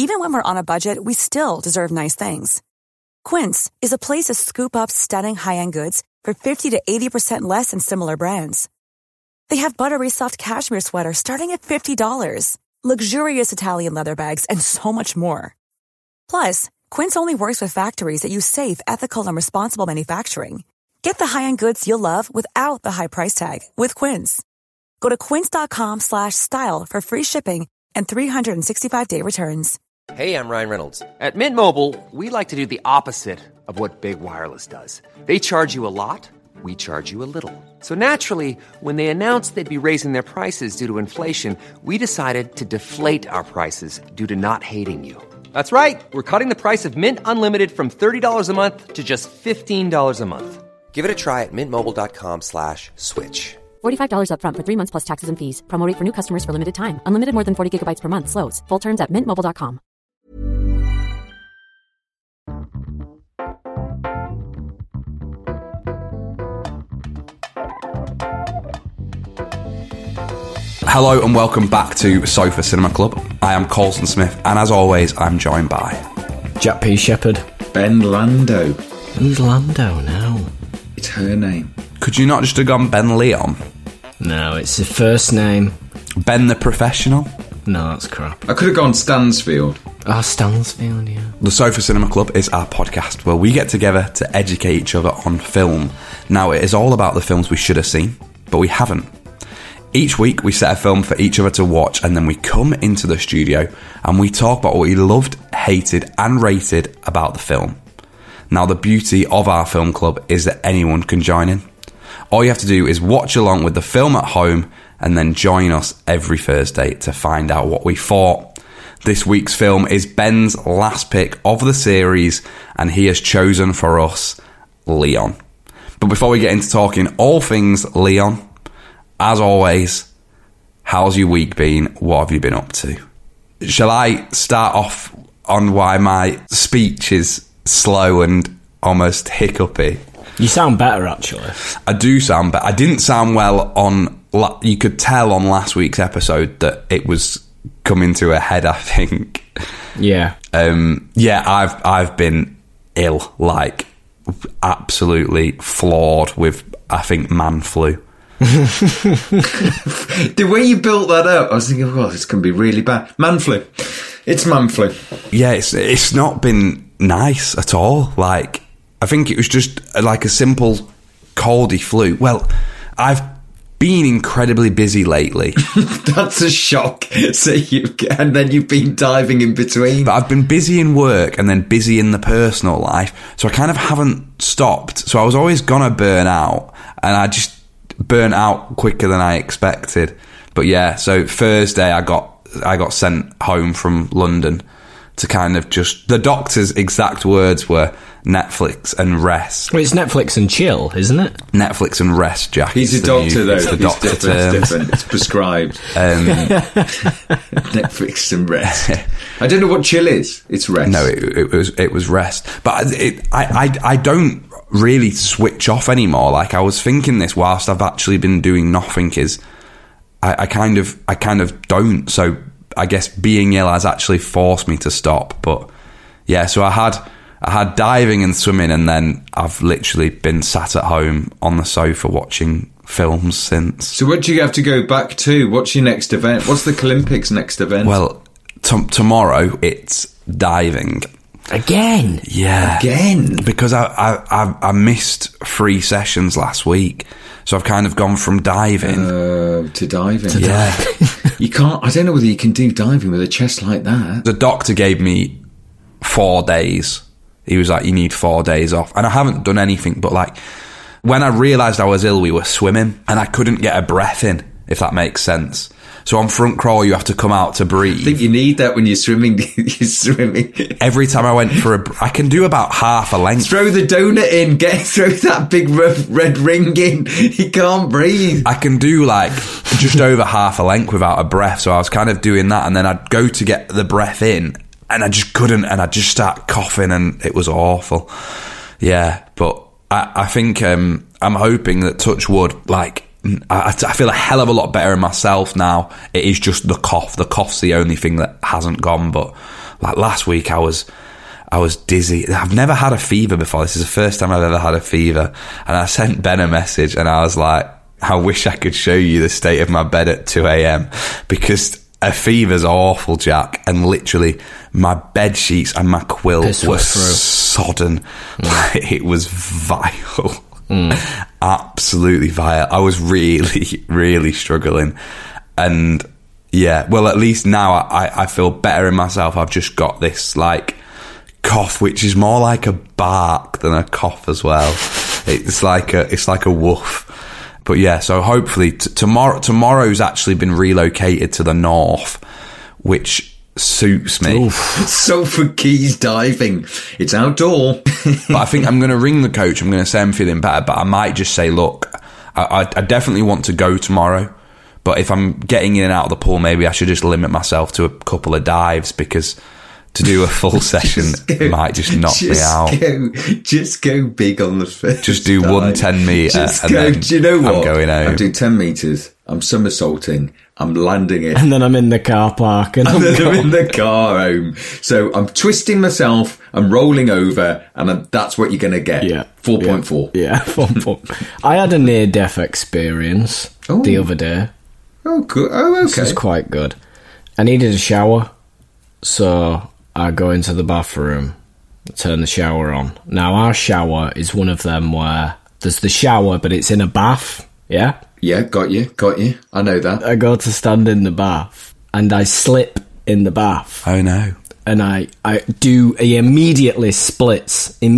Even when we're on a budget, we still deserve nice things. Quince is a place to scoop up stunning high-end goods for 50 to 80% less than similar brands. They have buttery soft cashmere sweaters starting at $50, luxurious Italian leather bags, and so much more. Plus, Quince only works with factories that use safe, ethical, and responsible manufacturing. Get the high-end goods you'll love without the high price tag with Quince. Go to quince.com/style for free shipping and 365-day returns. Hey, I'm Ryan Reynolds. At Mint Mobile, we like to do the opposite of what Big Wireless does. They charge you a lot, we charge you a little. So naturally, when they announced they'd be raising their prices due to inflation, we decided to deflate our prices due to not hating you. That's right. We're cutting the price of Mint Unlimited from $30 a month to just $15 a month. Give it a try at mintmobile.com/switch. $45 up front for 3 months plus taxes and fees. Promo rate for new customers for limited time. Unlimited more than 40 gigabytes per month. Slows full terms at mintmobile.com. Hello and welcome back to Sofa Cinema Club. I am Colson Smith, and as always, I'm joined by Jack P. Shepherd. Ben Lando. Who's Lando now? It's her name. Could you not just have gone Ben Leon? No, it's the first name. Ben the Professional? No, that's crap. I could have gone Stansfield. Oh, Stansfield, yeah. The Sofa Cinema Club is our podcast where we get together to educate each other on film. Now, it is all about the films we should have seen, but we haven't. Each week we set a film for each other to watch, and then we come into the studio and we talk about what we loved, hated and rated about the film. Now, the beauty of our film club is that anyone can join in. All you have to do is watch along with the film at home and then join us every Thursday to find out what we thought. This week's film is Ben's last pick of the series, and he has chosen for us Leon. But before we get into talking all things Leon, as always, how's your week been? What have you been up to? Shall I start off on why my speech is slow and almost hiccupy? You sound better, actually. I do sound better. I didn't sound well on... You could tell on last week's episode that it was coming to a head, I think. Yeah. I've been ill, like, absolutely flawed with, I think, man flu. The way you built that up, I was thinking, oh, this can be really bad. Man flu. It's man flu. Yeah, it's not been nice at all. Like, I think it was just like a simple coldy flu. Well, I've been incredibly busy lately. That's a shock. And then you've been diving in between. But I've been busy in work and then busy in the personal life, so I kind of haven't stopped. So I was always gonna burn out, and I just burnt out quicker than I expected. But yeah, so Thursday I got sent home from London to kind of just... The doctor's exact words were Netflix and rest. Well, it's Netflix and chill, isn't it? Netflix and rest, Jack. He's a doctor, though. It's the doctor term. It's different. It's prescribed. Netflix and rest. I don't know what chill is. It's rest. No, it was rest. But I don't really switch off anymore. Like, I was thinking this whilst I've actually been doing nothing, is I kind of don't. So I guess being ill has actually forced me to stop. But yeah, so I had diving and swimming, and then I've literally been sat at home on the sofa watching films since. So what do you have to go back to? What's your next event? What's the Olympics next event? Well, tomorrow it's diving. Again? Yeah. Again? Because I missed 3 sessions last week, so I've kind of gone from diving to diving. Yeah. You can't... I don't know whether you can do diving with a chest like that. The doctor gave me 4 days. He was like, you need 4 days off. And I haven't done anything, but like, when I realised I was ill, we were swimming, and I couldn't get a breath in, if that makes sense. So on front crawl, you have to come out to breathe. I think you need that when you're swimming. You're swimming. Every time I went for I can do about half a length. Throw the donut in. Throw that big red ring in. You can't breathe. I can do like just over half a length without a breath. So I was kind of doing that, and then I'd go to get the breath in, and I just couldn't, and I'd just start coughing, and it was awful. Yeah, but I think I'm hoping that, touch wood, like, I feel a hell of a lot better in myself now. It is just the cough. The cough's the only thing that hasn't gone, but Like last week I was dizzy. I've never had a fever before. This is the first time I've ever had a fever. And I sent Ben a message and I was like, I wish I could show you the state of my bed at 2 a.m. because a fever's awful, Jack. And literally my bed sheets and my quilt were sodden. It was vile. Absolutely vile. I was really, really struggling. And yeah, well, at least now I feel better in myself. I've just got this like cough, which is more like a bark than a cough as well. It's like a woof. But yeah, so hopefully tomorrow's actually been relocated to the north, which suits me. Salford Keys diving. It's outdoor. But I think I'm going to ring the coach. I'm going to say I'm feeling better, but I might just say, look, I definitely want to go tomorrow. But if I'm getting in and out of the pool, maybe I should just limit myself to a couple of dives because to do a full session might just knock me out. Just go big on the first. Just do dive. 1 10 metre and then do you know what? I'm going home. I'm doing 10 metres. I'm somersaulting. I'm landing it. And then I'm in the car park. And I'm in the car home. So I'm twisting myself. I'm rolling over. And that's what you're going to get. Yeah. 4.4. Yeah, 4.4. I had a near-death experience the other day. Oh, good. Oh, okay. This is quite good. I needed a shower. So I go into the bathroom, turn the shower on. Now, our shower is one of them where there's the shower, but it's in a bath, yeah? Yeah, got you. I know that. I go to stand in the bath, and I slip in the bath. Oh, no. And I do immediate splits. Right.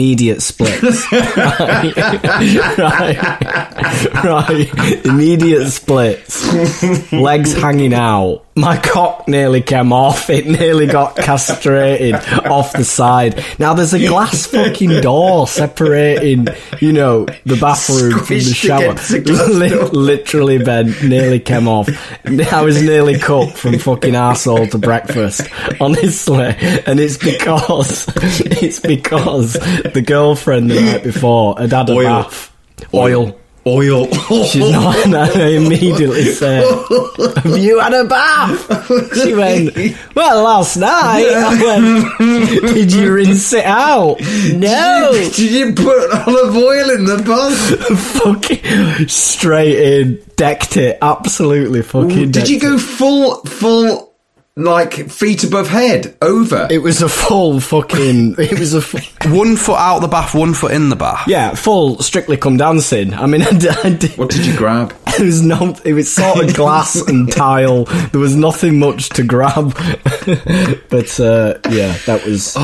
Immediate splits. Legs hanging out. My cock nearly came off. It nearly got castrated off the side. Now there's a glass fucking door separating, the bathroom from the shower. Literally, Ben, nearly came off. I was nearly cooked from fucking arsehole to breakfast. Honestly. And it's because the girlfriend the night before had had a bath. Oil. She's not, and I immediately said, have you had a bath? She went, well, last night. I went, did you rinse it out? No. Did you put olive oil in the bath? Fucking straight in, decked it, absolutely fucking decked it. Did you go full, like, feet above head, over? It was a full fucking... 1 foot out the bath, 1 foot in the bath? Yeah, full Strictly Come Dancing. I mean, I did... What did you grab? It was sort of glass and tile. There was nothing much to grab. But, yeah, that was...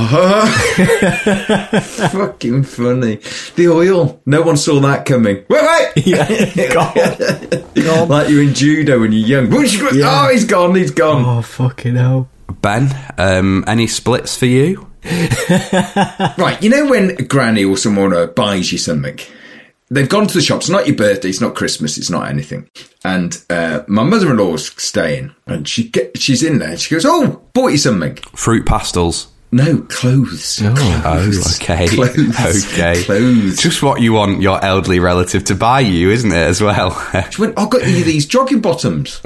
Fucking funny. The oil. No one saw that coming. Wait! Yeah, gone. Like you in judo when you're young. Yeah. Oh, he's gone. Oh, fucking hell. Ben, any splits for you? Right, when Granny or someone buys you something, they've gone to the shop. It's not your birthday, it's not Christmas, it's not anything. And my mother-in-law's staying, and she's in there. She goes, "Oh, bought you something." Fruit pastels. No, clothes. Oh, okay. Okay. Clothes. Just what you want your elderly relative to buy you, isn't it, as well? She went, "I got you these jogging bottoms."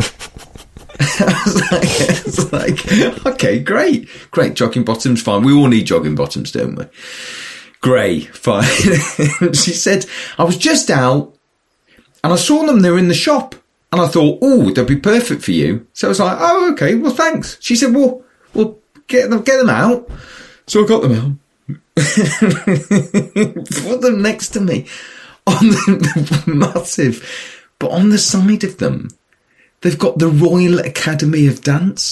I was like, okay, great, jogging bottoms, fine. We all need jogging bottoms, don't we? Grey, fine. She said, I was just out and I saw them, they were in the shop. And I thought, oh, they'll be perfect for you. So I was like, oh, okay, well, thanks. She said, well, get them out. So I got them out. Put them next to me. Massive. But on the side of them, they've got the Royal Academy of Dance.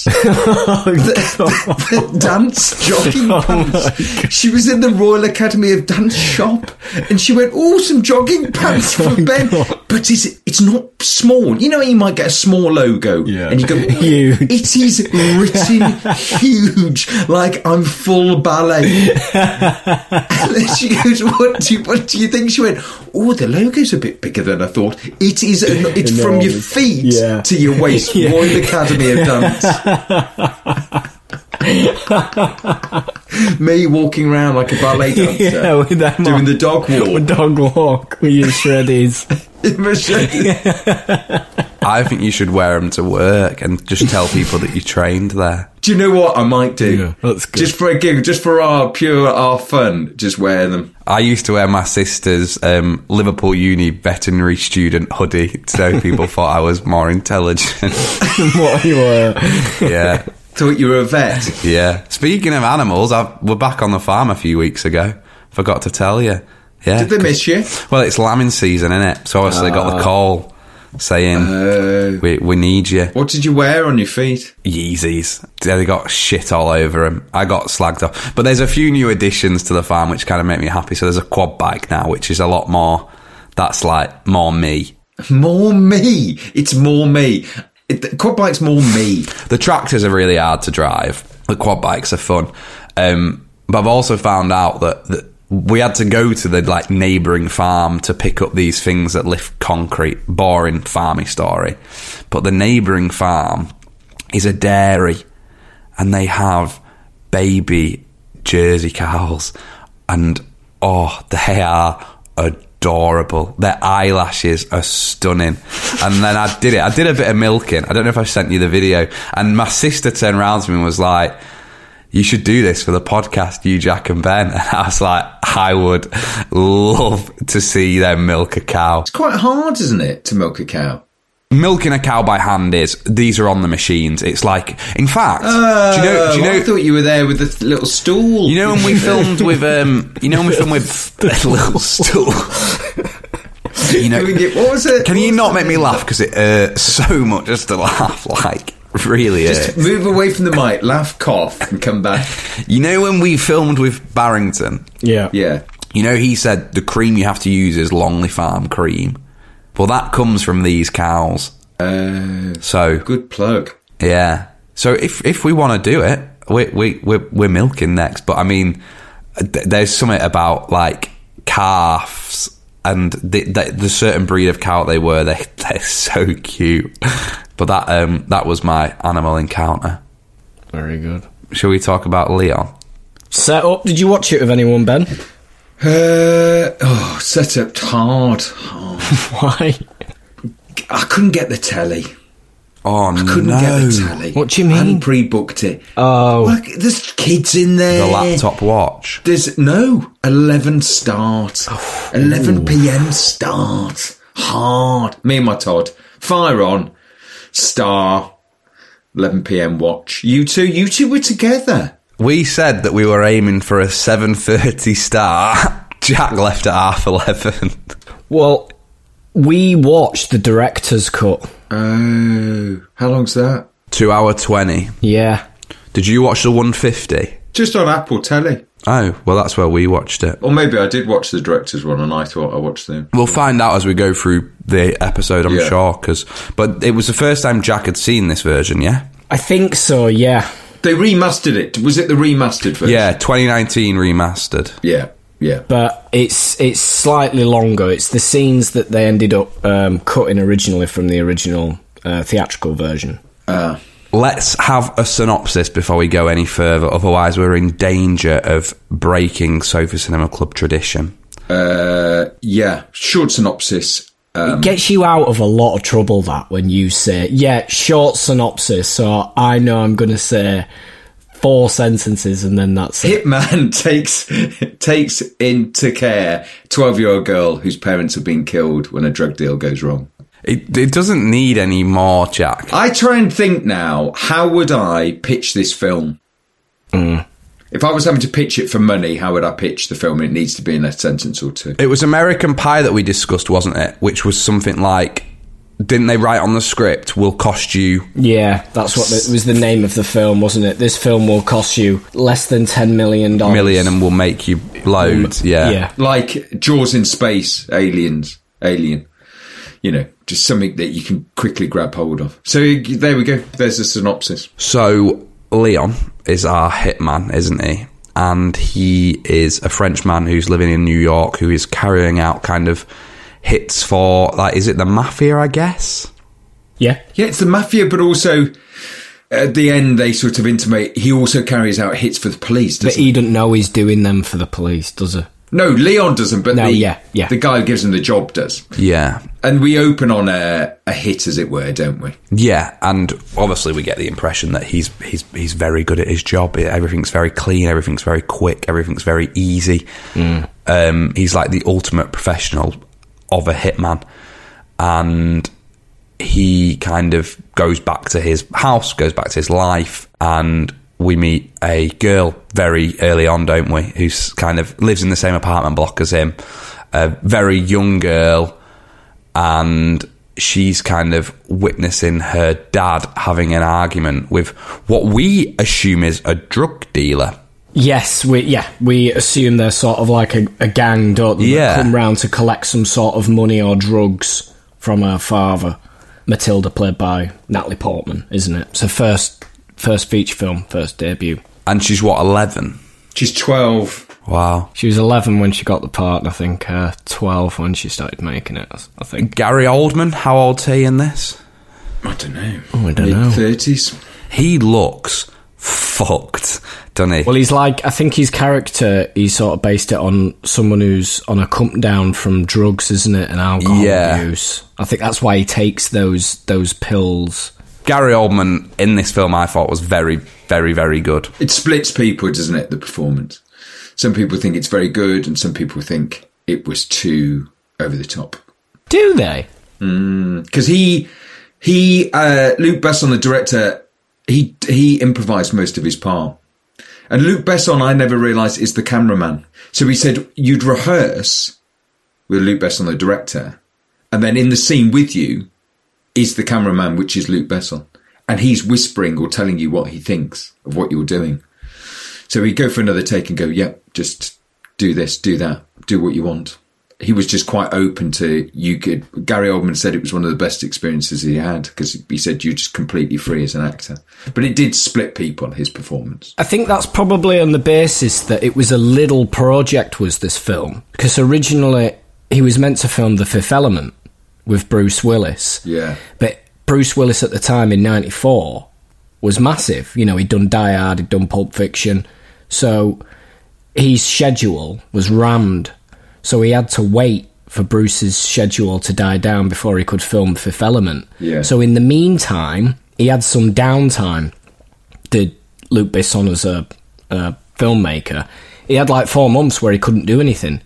The dance jogging pants. She was in the Royal Academy of Dance shop and she went, oh, some jogging pants for Ben. God. But it's not small. You know, you might get a small logo and you go, huge. It is written huge, like I'm full ballet. And then she goes, what do you think? She went, oh, the logo's a bit bigger than I thought. It's from your feet to your waist. Royal Academy of Dance. Me walking around like a ballet dancer. Yeah, with them doing on. the dog walk. With dog walk with your shreddies. I think you should wear them to work and just tell people that you trained there. Do you know what I might do? Yeah, that's good. Just for a gig, just for our fun, just wear them. I used to wear my sister's Liverpool Uni veterinary student hoodie so people thought I was more intelligent. What you were. Yeah. Thought you were a vet. Yeah. Speaking of animals, we're back on the farm a few weeks ago. Forgot to tell you. Yeah. Did they miss you? Well, it's lambing season, isn't it? So obviously they got the call saying, we need you. What did you wear on your feet? Yeezys. They got shit all over them. I got slagged off. But there's a few new additions to the farm which kind of make me happy. So there's a quad bike now, which is a lot more, that's like more me. More me. It's more me. The quad bike's more me. The tractors are really hard to drive. The quad bikes are fun. But I've also found out that we had to go to the like neighbouring farm to pick up these things that lift concrete. Boring farmy story. But the neighbouring farm is a dairy and they have baby Jersey cows and they are adorable. Their eyelashes are stunning. And then I did a bit of milking. I don't know if I sent you the video, and my sister turned around to me and was like, you should do this for the podcast, you, Jack and Ben. And I was like, I would love to see them milk a cow. It's quite hard, isn't it, to milk a cow? Milking a cow by hand these are on the machines. It's like, in fact, do you know? I thought you were there with the little stool. You know when we filmed with, a little stool. You know, what was it? Can you not make me laugh because it hurts so much just to laugh? Like, really just hurts. Move away from the mic, laugh, cough, and come back. You know when we filmed with Barrington? Yeah. Yeah. You know he said the cream you have to use is Longley Farm cream. Well, that comes from these cows. So good plug. Yeah. So if we want to do it, we're milking next. But I mean, there's something about like calves and the certain breed of cow they were. They're so cute. But that was my animal encounter. Very good. Shall we talk about Leon? Set up. Did you watch it with anyone, Ben? Set up hard. Why? I couldn't get the telly. Oh, no. I couldn't get the telly. What do you mean? I hadn't pre-booked it. Oh. Well, there's kids in there. The laptop watch. There's 11 start. 11 p.m. start. Hard. Me and my Todd. Fire on. Star. 11 p.m. watch. You two were together. We said that we were aiming for a 7:30 start. Jack left at 11:30. Well, we watched the director's cut. Oh. How long's that? 2:20. Yeah. Did you watch the 150? Just on Apple telly. Oh, well, that's where we watched it. Or maybe I did watch the director's one and I thought I watched them. We'll find out as we go through the episode, I'm sure. But it was the first time Jack had seen this version, yeah? I think so, yeah. They remastered it. Was it the remastered version? Yeah, 2019 remastered. Yeah. But it's slightly longer. It's the scenes that they ended up cutting originally from the original theatrical version. Let's have a synopsis before we go any further, otherwise we're in danger of breaking Sofa Cinema Club tradition. Yeah, short synopsis. It gets you out of a lot of trouble, that, when you say, short synopsis, so I know I'm going to say 4 sentences and then that's it. Hitman takes into care 12-year-old girl whose parents have been killed when a drug deal goes wrong. It doesn't need any more, Jack. I try and think now, how would I pitch this film? If I was having to pitch it for money, how would I pitch the film? It needs to be in a sentence or two. It was American Pie that we discussed, wasn't it? Which was something like, didn't they write on the script, will cost you... Yeah, that's what it was the name of the film, wasn't it? This film will cost you less than $10 million. Million and will make you loads, yeah. Like Jaws in space, Alien. You know, just something that you can quickly grab hold of. So there we go. There's a synopsis. So Leon is our hitman, isn't he? And he is a Frenchman who's living in New York who is carrying out kind of hits for, like, is it the mafia, I guess? Yeah. Yeah, it's the mafia, but also At the end, they sort of intimate he also carries out hits for the police, But doesn't he doesn't know he's doing them for the police, does he? No, Leon doesn't, but No, the guy who gives him the job does. Yeah. And we open on a hit, as it were, don't we? Yeah, and obviously we get the impression that he's very good at his job. Everything's very clean, everything's very quick, everything's very easy. He's like the ultimate professional of a hitman. And he kind of goes back to his house, goes back to his life, and we meet a girl very early on, don't we, who's kind of lives in the same apartment block as him, a very young girl, and she's kind of witnessing her dad having an argument with what we assume is a drug dealer. Yes, we assume they're sort of like a gang, don't they? Yeah. That come round to collect some sort of money or drugs from her father. Matilda, played by Natalie Portman, isn't it? It's her first feature film, first debut. And she's, what, 11? She's 12. Wow. She was 11 when she got the part, and I think 12 when she started making it, I think. Gary Oldman, how old's he in this? I don't know. Oh, I don't know. Mid-30s. He looks fucked, doesn't he? Well, he's like, I think his character, he sort of based it on someone who's on a come down from drugs, isn't it, and alcohol abuse. I think that's why he takes those pills. Gary Oldman in this film, I thought, was very, very, very good. It splits people, doesn't it, the performance? Some people think it's very good, and some people think it was too over the top. Do they? Because Luc Besson, the director, he improvised most of his part. And Luc Besson, I never realised, is the cameraman. So he said, you'd rehearse with Luc Besson, the director, and then in the scene with you is the cameraman, which is Luc Besson. And he's whispering or telling you what he thinks of what you're doing. So he'd go for another take and go, yep, just do this, do that, do what you want. He was just quite open to, Gary Oldman said it was one of the best experiences he had, because he said you're just completely free as an actor. But it did split people, his performance. I think that's probably on the basis that it was a little project, was this film. Because originally he was meant to film The Fifth Element with Bruce Willis. Yeah. But Bruce Willis at the time in 94 was massive. You know, he'd done Die Hard, he'd done Pulp Fiction. So his schedule was rammed. So he had to wait for Bruce's schedule to die down before he could film Fifth Element. Yeah. So in the meantime, he had some downtime. Did Luc Besson as a filmmaker. He had like 4 months where he couldn't do anything.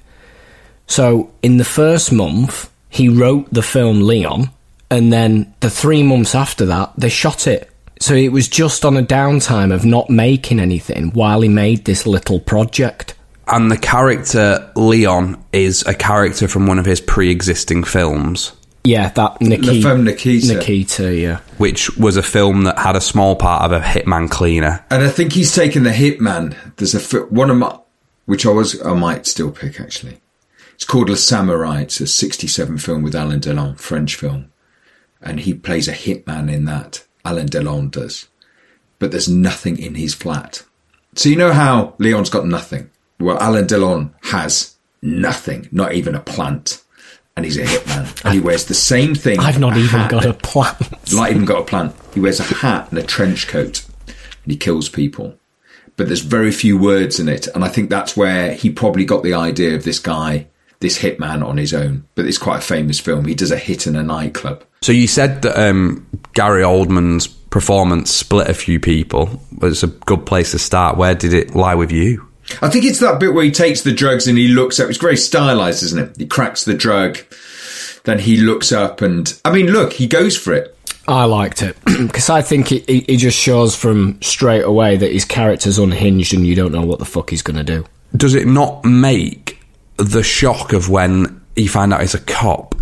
So in the first month, he wrote the film Leon, and then the 3 months after that, they shot it. So it was just on a downtime of not making anything while he made this little project. And the character Leon is a character from one of his pre-existing films. Yeah, that La Femme Nikita. Nikita, yeah. Which was a film that had a small part of a hitman cleaner. And I think he's taken the hitman. There's one of my, which I might still pick, actually. It's called Le Samouraï. It's a 1967 film with Alain Delon, French film. And he plays a hitman in that. Alain Delon does. But there's nothing in his flat. So you know how Leon's got nothing? Well, Alain Delon has nothing, not even a plant. And he's a hitman. And he wears the same thing. I've not even got a plant. Not even got a plant. He wears a hat and a trench coat. And he kills people. But there's very few words in it. And I think that's where he probably got the idea of this guy, this hitman on his own. But it's quite a famous film. He does a hit in a nightclub. So you said that Gary Oldman's performance split a few people. It's a good place to start. Where did it lie with you? I think it's that bit where he takes the drugs and he looks up. It's very stylized, isn't it? He cracks the drug, then he looks up and... I mean, look, he goes for it. I liked it, because I think he just shows from straight away that his character's unhinged and you don't know what the fuck he's going to do. Does it not make the shock of when he found out he's a cop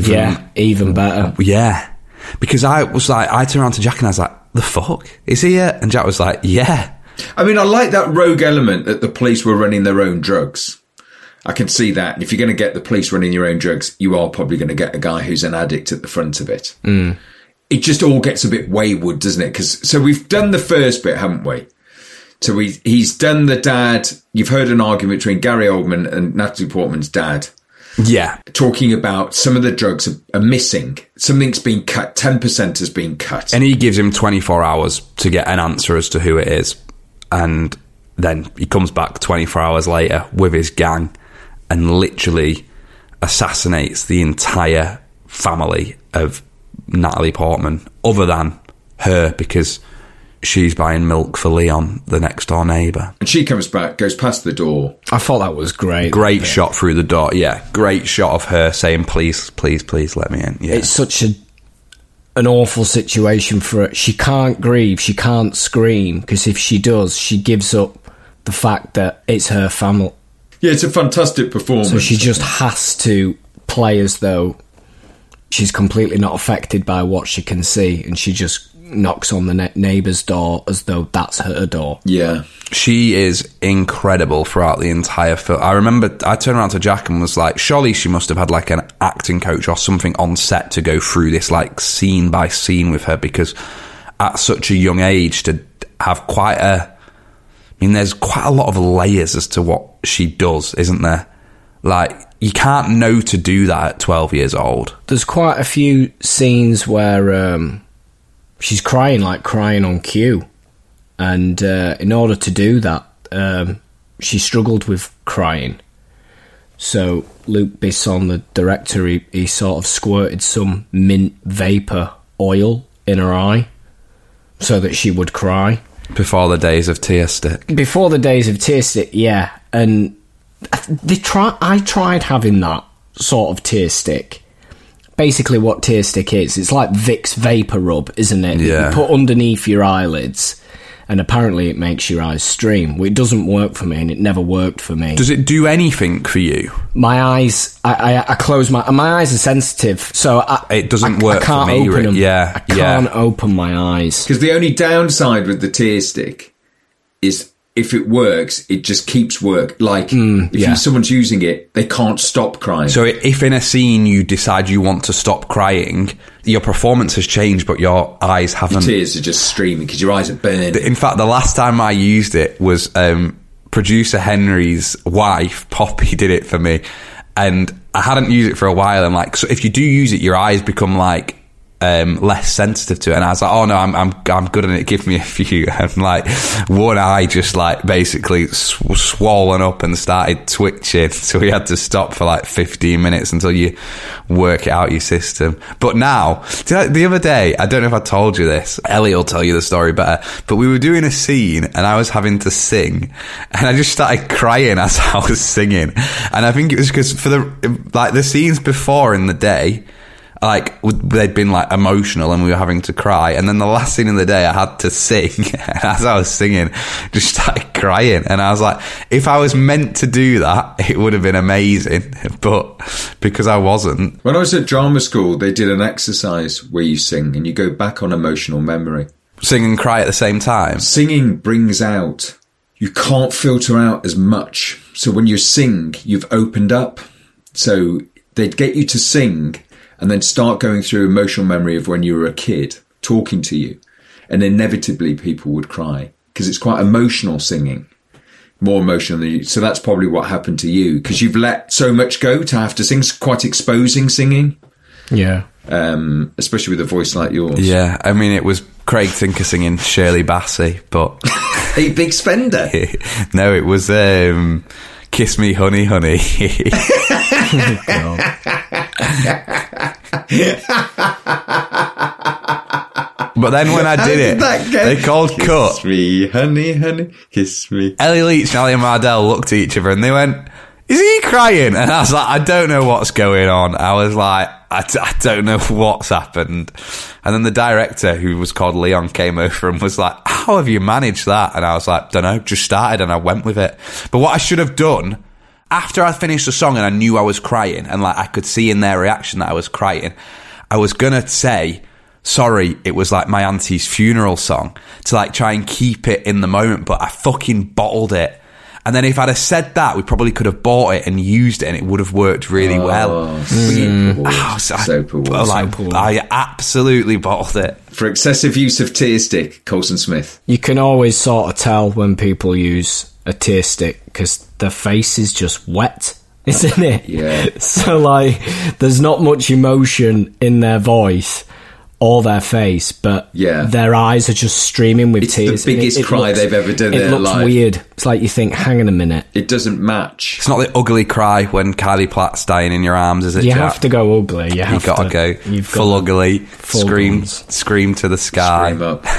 even better? Yeah. Because I turned around to Jack and I was like, the fuck? Is he it? And Jack was like, yeah. I mean, I like that rogue element that the police were running their own drugs. I can see that. And if you're going to get the police running your own drugs, you are probably going to get a guy who's an addict at the front of it. Mm. It just all gets a bit wayward, doesn't it? So we've done the first bit, haven't we? So he's done the dad. You've heard an argument between Gary Oldman and Natalie Portman's dad. Yeah. talking about some of the drugs are missing. Something's been cut. 10% has been cut. And he gives him 24 hours to get an answer as to who it is. And then he comes back 24 hours later with his gang and literally assassinates the entire family of Natalie Portman, other than her, because she's buying milk for Leon, the next door neighbour. And she comes back, goes past the door. I thought that was great. Great shot through the door, yeah. Great shot of her saying, please, please, please let me in. Yeah. It's such an awful situation for her. She can't grieve, she can't scream, because if she does, she gives up the fact that it's her family. Yeah, it's a fantastic performance. So she just has to play as though she's completely not affected by what she can see, and she just knocks on the neighbour's door as though that's her door. Yeah. She is incredible throughout the entire film. I remember I turned around to Jack and was like, surely she must have had like an acting coach or something on set to go through this like scene by scene with her, because at such a young age to have quite a... I mean, there's quite a lot of layers as to what she does, isn't there? Like, you can't know to do that at 12 years old. There's quite a few scenes where she's crying on cue. And in order to do that, she struggled with crying. So Luc Besson, the director, he sort of squirted some mint vapour oil in her eye so that she would cry. Before the days of Tear Stick. Before the days of Tear Stick, yeah. And I tried having that sort of Tear Stick. Basically what Tear Stick is, it's like Vicks Vapor Rub, isn't it? Yeah. You put underneath your eyelids, and apparently it makes your eyes stream. Well, it doesn't work for me, and it never worked for me. Does it do anything for you? My eyes, I close my eyes are sensitive, so it doesn't work I can't for me. open them. Yeah, I can't open my eyes. Because the only downside with the Tear Stick is if it works, it just keeps work. Like, if someone's using it, they can't stop crying. So if in a scene you decide you want to stop crying, your performance has changed, but your eyes haven't. Your tears are just streaming because your eyes are burning. In fact, the last time I used it was producer Henry's wife, Poppy, did it for me. And I hadn't used it for a while. And like, so if you do use it, your eyes become like, less sensitive to it, and I was like, oh no, I'm good at it, give me a few. And like one eye just like basically swollen up and started twitching, so we had to stop for like 15 minutes until you work it out your system. But now, the other day, I don't know if I told you this, Ellie will tell you the story better, but we were doing a scene and I was having to sing, and I just started crying as I was singing. And I think it was because for the scenes before in the day, like, they'd been, like, emotional and we were having to cry. And then the last scene of the day, I had to sing. And as I was singing, just started crying. And I was like, if I was meant to do that, it would have been amazing. But because I wasn't. When I was at drama school, they did an exercise where you sing and you go back on emotional memory. Sing and cry at the same time? Singing brings out... You can't filter out as much. So when you sing, you've opened up. So they'd get you to sing... and then start going through emotional memory of when you were a kid, talking to you. And inevitably people would cry, because it's quite emotional singing. More emotional than you. So that's probably what happened to you, because you've let so much go to have to sing. It's quite exposing singing. Yeah. Especially with a voice like yours. Yeah, I mean, it was Craig Tinker singing Shirley Bassey, but... A big spender? No, it was Kiss Me Honey Honey. But then when I did it, they called cut. Kiss me, honey, honey, kiss me. Ellie Leach and Ali Mardell looked at each other and they went, is he crying? And I was like, I don't know what's going on. I was like, I don't know what's happened. And then the director, who was called Leon, came over and was like, how have you managed that? And I was like, don't know, just started and I went with it. But what I should have done, after I finished the song and I knew I was crying, and like I could see in their reaction that I was crying, I was gonna say, sorry, it was like my auntie's funeral song, to like try and keep it in the moment, but I fucking bottled it. And then if I'd have said that, we probably could have bought it and used it, and it would have worked really well. I absolutely bottled it. For excessive use of Tear Stick, Colson Smith. You can always sort of tell when people use a Tear Stick, because their face is just wet isn't it? Yeah. So, like, there's not much emotion in their voice or their face, but their eyes are just streaming with tears. It's the biggest cry they've ever done in their life. It looks weird. It's like you think, hang on a minute. It doesn't match. It's not the ugly cry when Kylie Platt's dying in your arms, is it, You Jack? have to go ugly. You've got to go full ugly, scream to the sky. Scream up.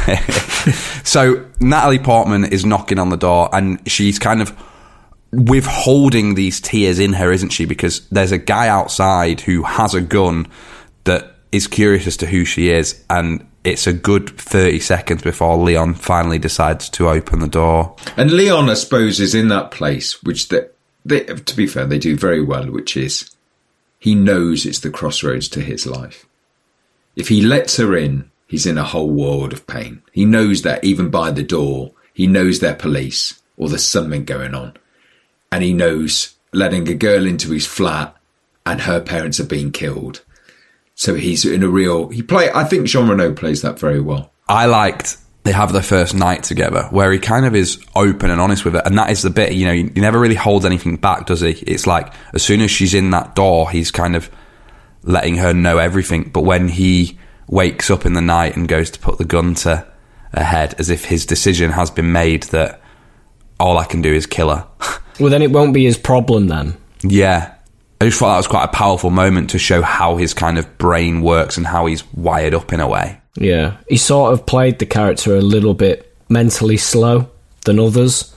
So Natalie Portman is knocking on the door, and she's kind of withholding these tears in her, isn't she? Because there's a guy outside who has a gun that is curious as to who she is, and it's a good 30 seconds before Leon finally decides to open the door. And Leon, I suppose, is in that place, which they, to be fair, they do very well, which is he knows it's the crossroads to his life. If he lets her in, he's in a whole world of pain. He knows that even by the door, he knows they're police or there's something going on. And he knows letting a girl into his flat and her parents are being killed. So he's in a real... I think Jean Reno plays that very well. I liked they have their first night together where he kind of is open and honest with it. And that is the bit, you know, he never really holds anything back, does he? It's like as soon as she's in that door, he's kind of letting her know everything. But when he wakes up in the night and goes to put the gun to her head, as if his decision has been made that all I can do is kill her. Well, then it won't be his problem then. Yeah. I just thought that was quite a powerful moment to show how his kind of brain works and how he's wired up in a way. Yeah. He sort of played the character a little bit mentally slow than others,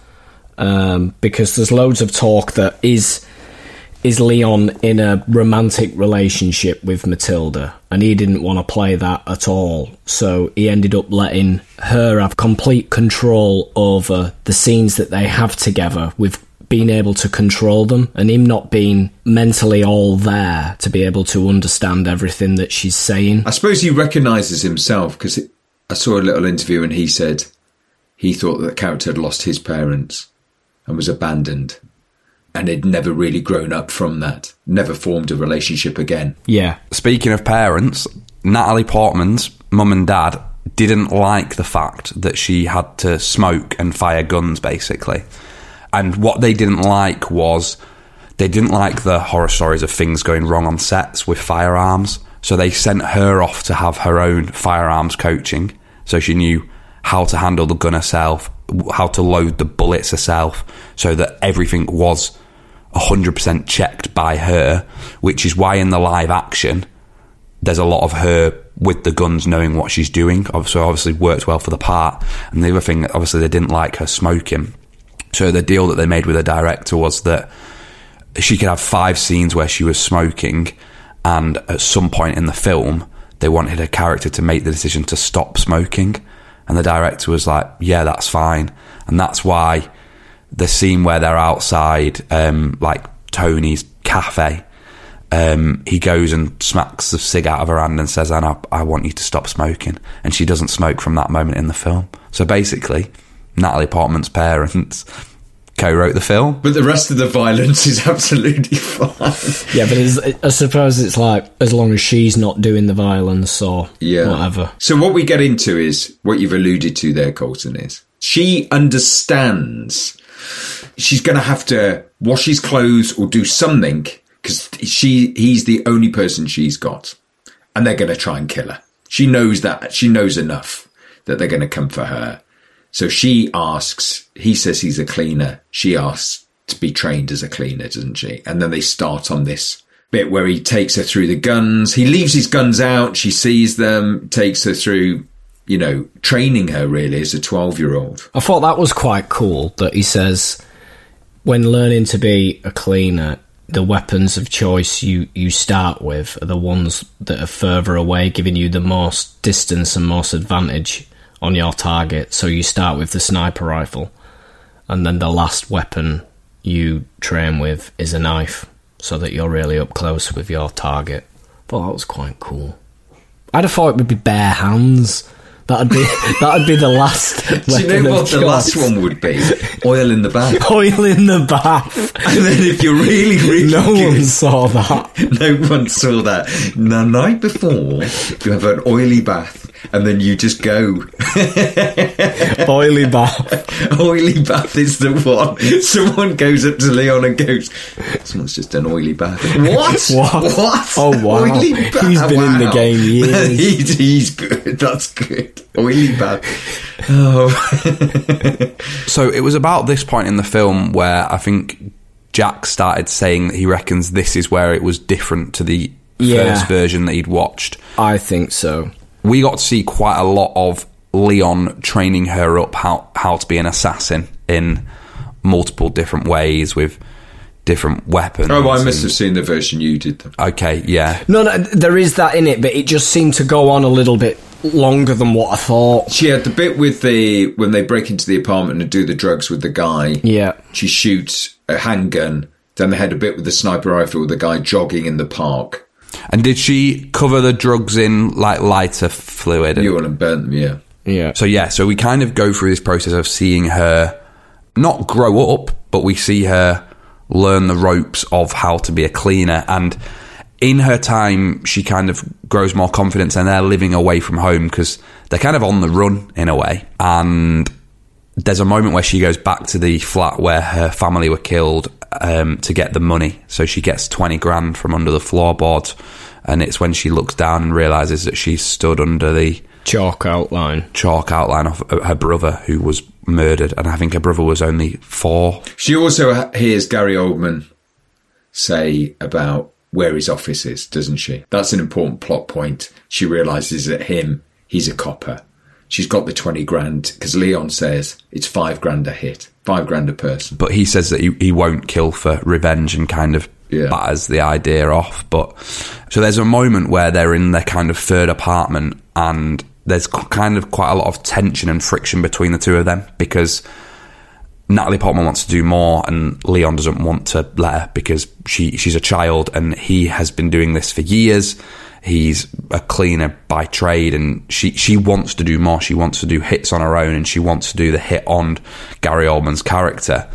because there's loads of talk that is Leon in a romantic relationship with Matilda, and he didn't want to play that at all. So he ended up letting her have complete control over the scenes that they have together, with being able to control them, and him not being mentally all there to be able to understand everything that she's saying. I suppose he recognises himself, because I saw a little interview and he said he thought that the character had lost his parents and was abandoned, and had never really grown up from that, never formed a relationship again. Yeah. Speaking of parents, Natalie Portman's mum and dad didn't like the fact that she had to smoke and fire guns, basically. And what they didn't like was they didn't like the horror stories of things going wrong on sets with firearms. So they sent her off to have her own firearms coaching. So she knew how to handle the gun herself, how to load the bullets herself, so that everything was 100% checked by her, which is why in the live action, there's a lot of her with the guns knowing what she's doing. So obviously worked well for the part. And the other thing, obviously they didn't like her smoking. So the deal that they made with the director was that she could have 5 scenes where she was smoking, and at some point in the film, they wanted her character to make the decision to stop smoking. And the director was like, yeah, that's fine. And that's why the scene where they're outside, like Tony's cafe, he goes and smacks the cig out of her hand and says, Anna, I want you to stop smoking. And she doesn't smoke from that moment in the film. So basically, Natalie Portman's parents co-wrote the film. But the rest of the violence is absolutely fine. Yeah, but I suppose it's like, as long as she's not doing the violence or whatever. So what we get into is, what you've alluded to there, Colton, is she understands she's going to have to wash his clothes or do something, because he's the only person she's got. And they're going to try and kill her. She knows that. She knows enough that they're going to come for her. So she asks, he says he's a cleaner. She asks to be trained as a cleaner, doesn't she? And then they start on this bit where he takes her through the guns. He leaves his guns out. She sees them, takes her through, you know, training her really as a 12-year-old. I thought that was quite cool that he says, when learning to be a cleaner, the weapons of choice you start with are the ones that are further away, giving you the most distance and most advantage on your target. So you start with the sniper rifle, and then the last weapon you train with is a knife, so that you're really up close with your target. I thought that was quite cool. I'd have thought it would be bare hands. That'd be the last weapon. Do you know what the last one would be? Oil in the bath. Oil in the bath. And then if you're really, really no one saw that. No one saw that. The night before, you have an oily bath, and then you just go. Oily bath. Oily bath is the one. Someone goes up to Leon and goes, someone's just done oily bath. What? Oh, wow. Oily bath? He's been in the game years. He's good. That's good. Oily bath. Oh. So it was about this point in the film where I think Jack started saying that he reckons this is where it was different to the first version that he'd watched. I think so. We got to see quite a lot of Leon training her up how to be an assassin in multiple different ways with different weapons. Oh, I must have seen the version you did. Okay, yeah. No, there is that in it, but it just seemed to go on a little bit longer than what I thought. She had the bit with when they break into the apartment and do the drugs with the guy. Yeah. She shoots a handgun. Then they had a bit with the sniper rifle with the guy jogging in the park. And did she cover the drugs in like lighter fluid? You want to burn them, yeah. Yeah. So we kind of go through this process of seeing her not grow up, but we see her learn the ropes of how to be a cleaner. And in her time, she kind of grows more confidence, and they're living away from home because they're kind of on the run in a way. And there's a moment where she goes back to the flat where her family were killed to get the money. So she gets 20 grand from under the floorboards, and it's when she looks down and realises that she's stood under the chalk outline of her brother who was murdered, and I think her brother was only 4. She also hears Gary Oldman say about where his office is, doesn't she? That's an important plot point. She realises that he's a copper. She's got the 20 grand because Leon says it's 5 grand a hit, 5 grand a person. But he says that he won't kill for revenge and kind of batters the idea off. But so there's a moment where they're in their kind of third apartment, and there's kind of quite a lot of tension and friction between the two of them because Natalie Portman wants to do more and Leon doesn't want to let her because she's a child and he has been doing this for years. He's a cleaner by trade, and she wants to do more. She wants to do hits on her own, and she wants to do the hit on Gary Oldman's character.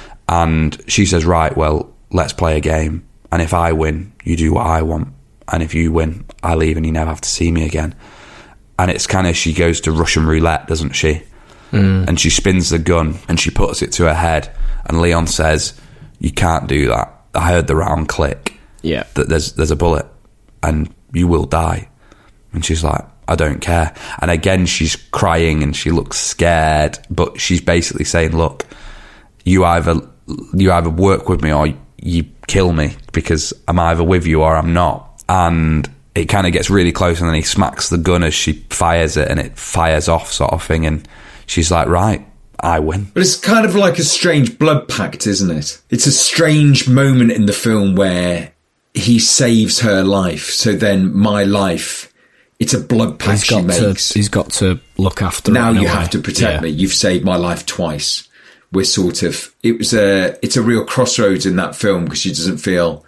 And she says, right, well, let's play a game. And if I win, you do what I want. And if you win, I leave and you never have to see me again. And it's kind of, she goes to Russian roulette, doesn't she? And she spins the gun and she puts it to her head. And Leon says, you can't do that. I heard the round click. Yeah. That there's a bullet and you will die. And she's like, I don't care. And again, she's crying and she looks scared, but she's basically saying, look, you either work with me or you kill me, because I'm either with you or I'm not. And it kind of gets really close, and then he smacks the gun as she fires it, and it fires off, sort of thing. And she's like, right, I win. But it's kind of like a strange blood pact, isn't it? It's a strange moment in the film where he saves her life, so then my life, it's a blood pact she makes. He's got to look after her. Now you have to protect me. You've saved my life twice. We're sort of... it's a real crossroads in that film, because she doesn't feel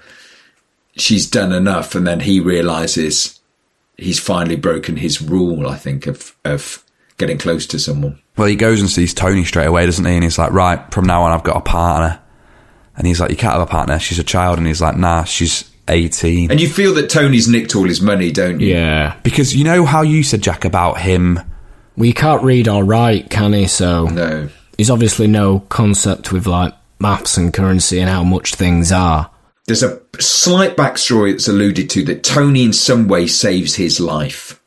she's done enough, and then he realises he's finally broken his rule, I think, of getting close to someone. Well, he goes and sees Tony straight away, doesn't he? And he's like, right, from now on I've got a partner. And he's like, you can't have a partner, she's a child. And he's like, nah, she's 18. And you feel that Tony's nicked all his money, don't you? Yeah. Because you know how you said, Jack, about him... Well, he can't read or write, can he? So no. He's obviously no concept with, like, maths and currency and how much things are. There's a slight backstory that's alluded to that Tony in some way saves his life.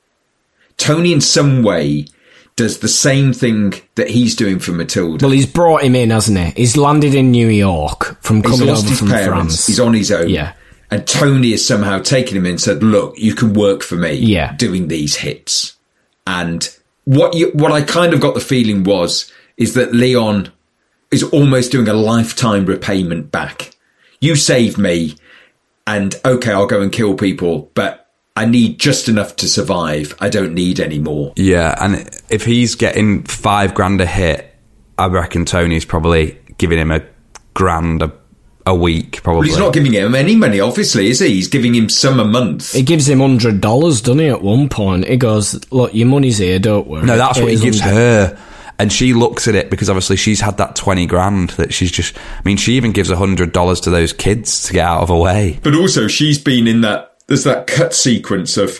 Tony in some way does the same thing that he's doing for Matilda. Well, he's brought him in, hasn't he? He's landed in New York from coming over from France. He's on his own. Yeah. And Tony has somehow taken him in and said, look, you can work for me doing these hits. And what I kind of got the feeling is that Leon is almost doing a lifetime repayment back. You saved me, and okay, I'll go and kill people, but I need just enough to survive. I don't need any more. Yeah, and if he's getting $5,000 a hit, I reckon Tony's probably giving him $1,000 a week, probably. Well, he's not giving him any money, obviously, is he? He's giving him some a month. He gives him $100, doesn't he, at one point? He goes, look, your money's here, don't worry. No, that's what he gives her. And she looks at it because obviously she's had that 20 grand that she's just... I mean, she even gives $100 to those kids to get out of her way. But also she's been in that... There's that cut sequence of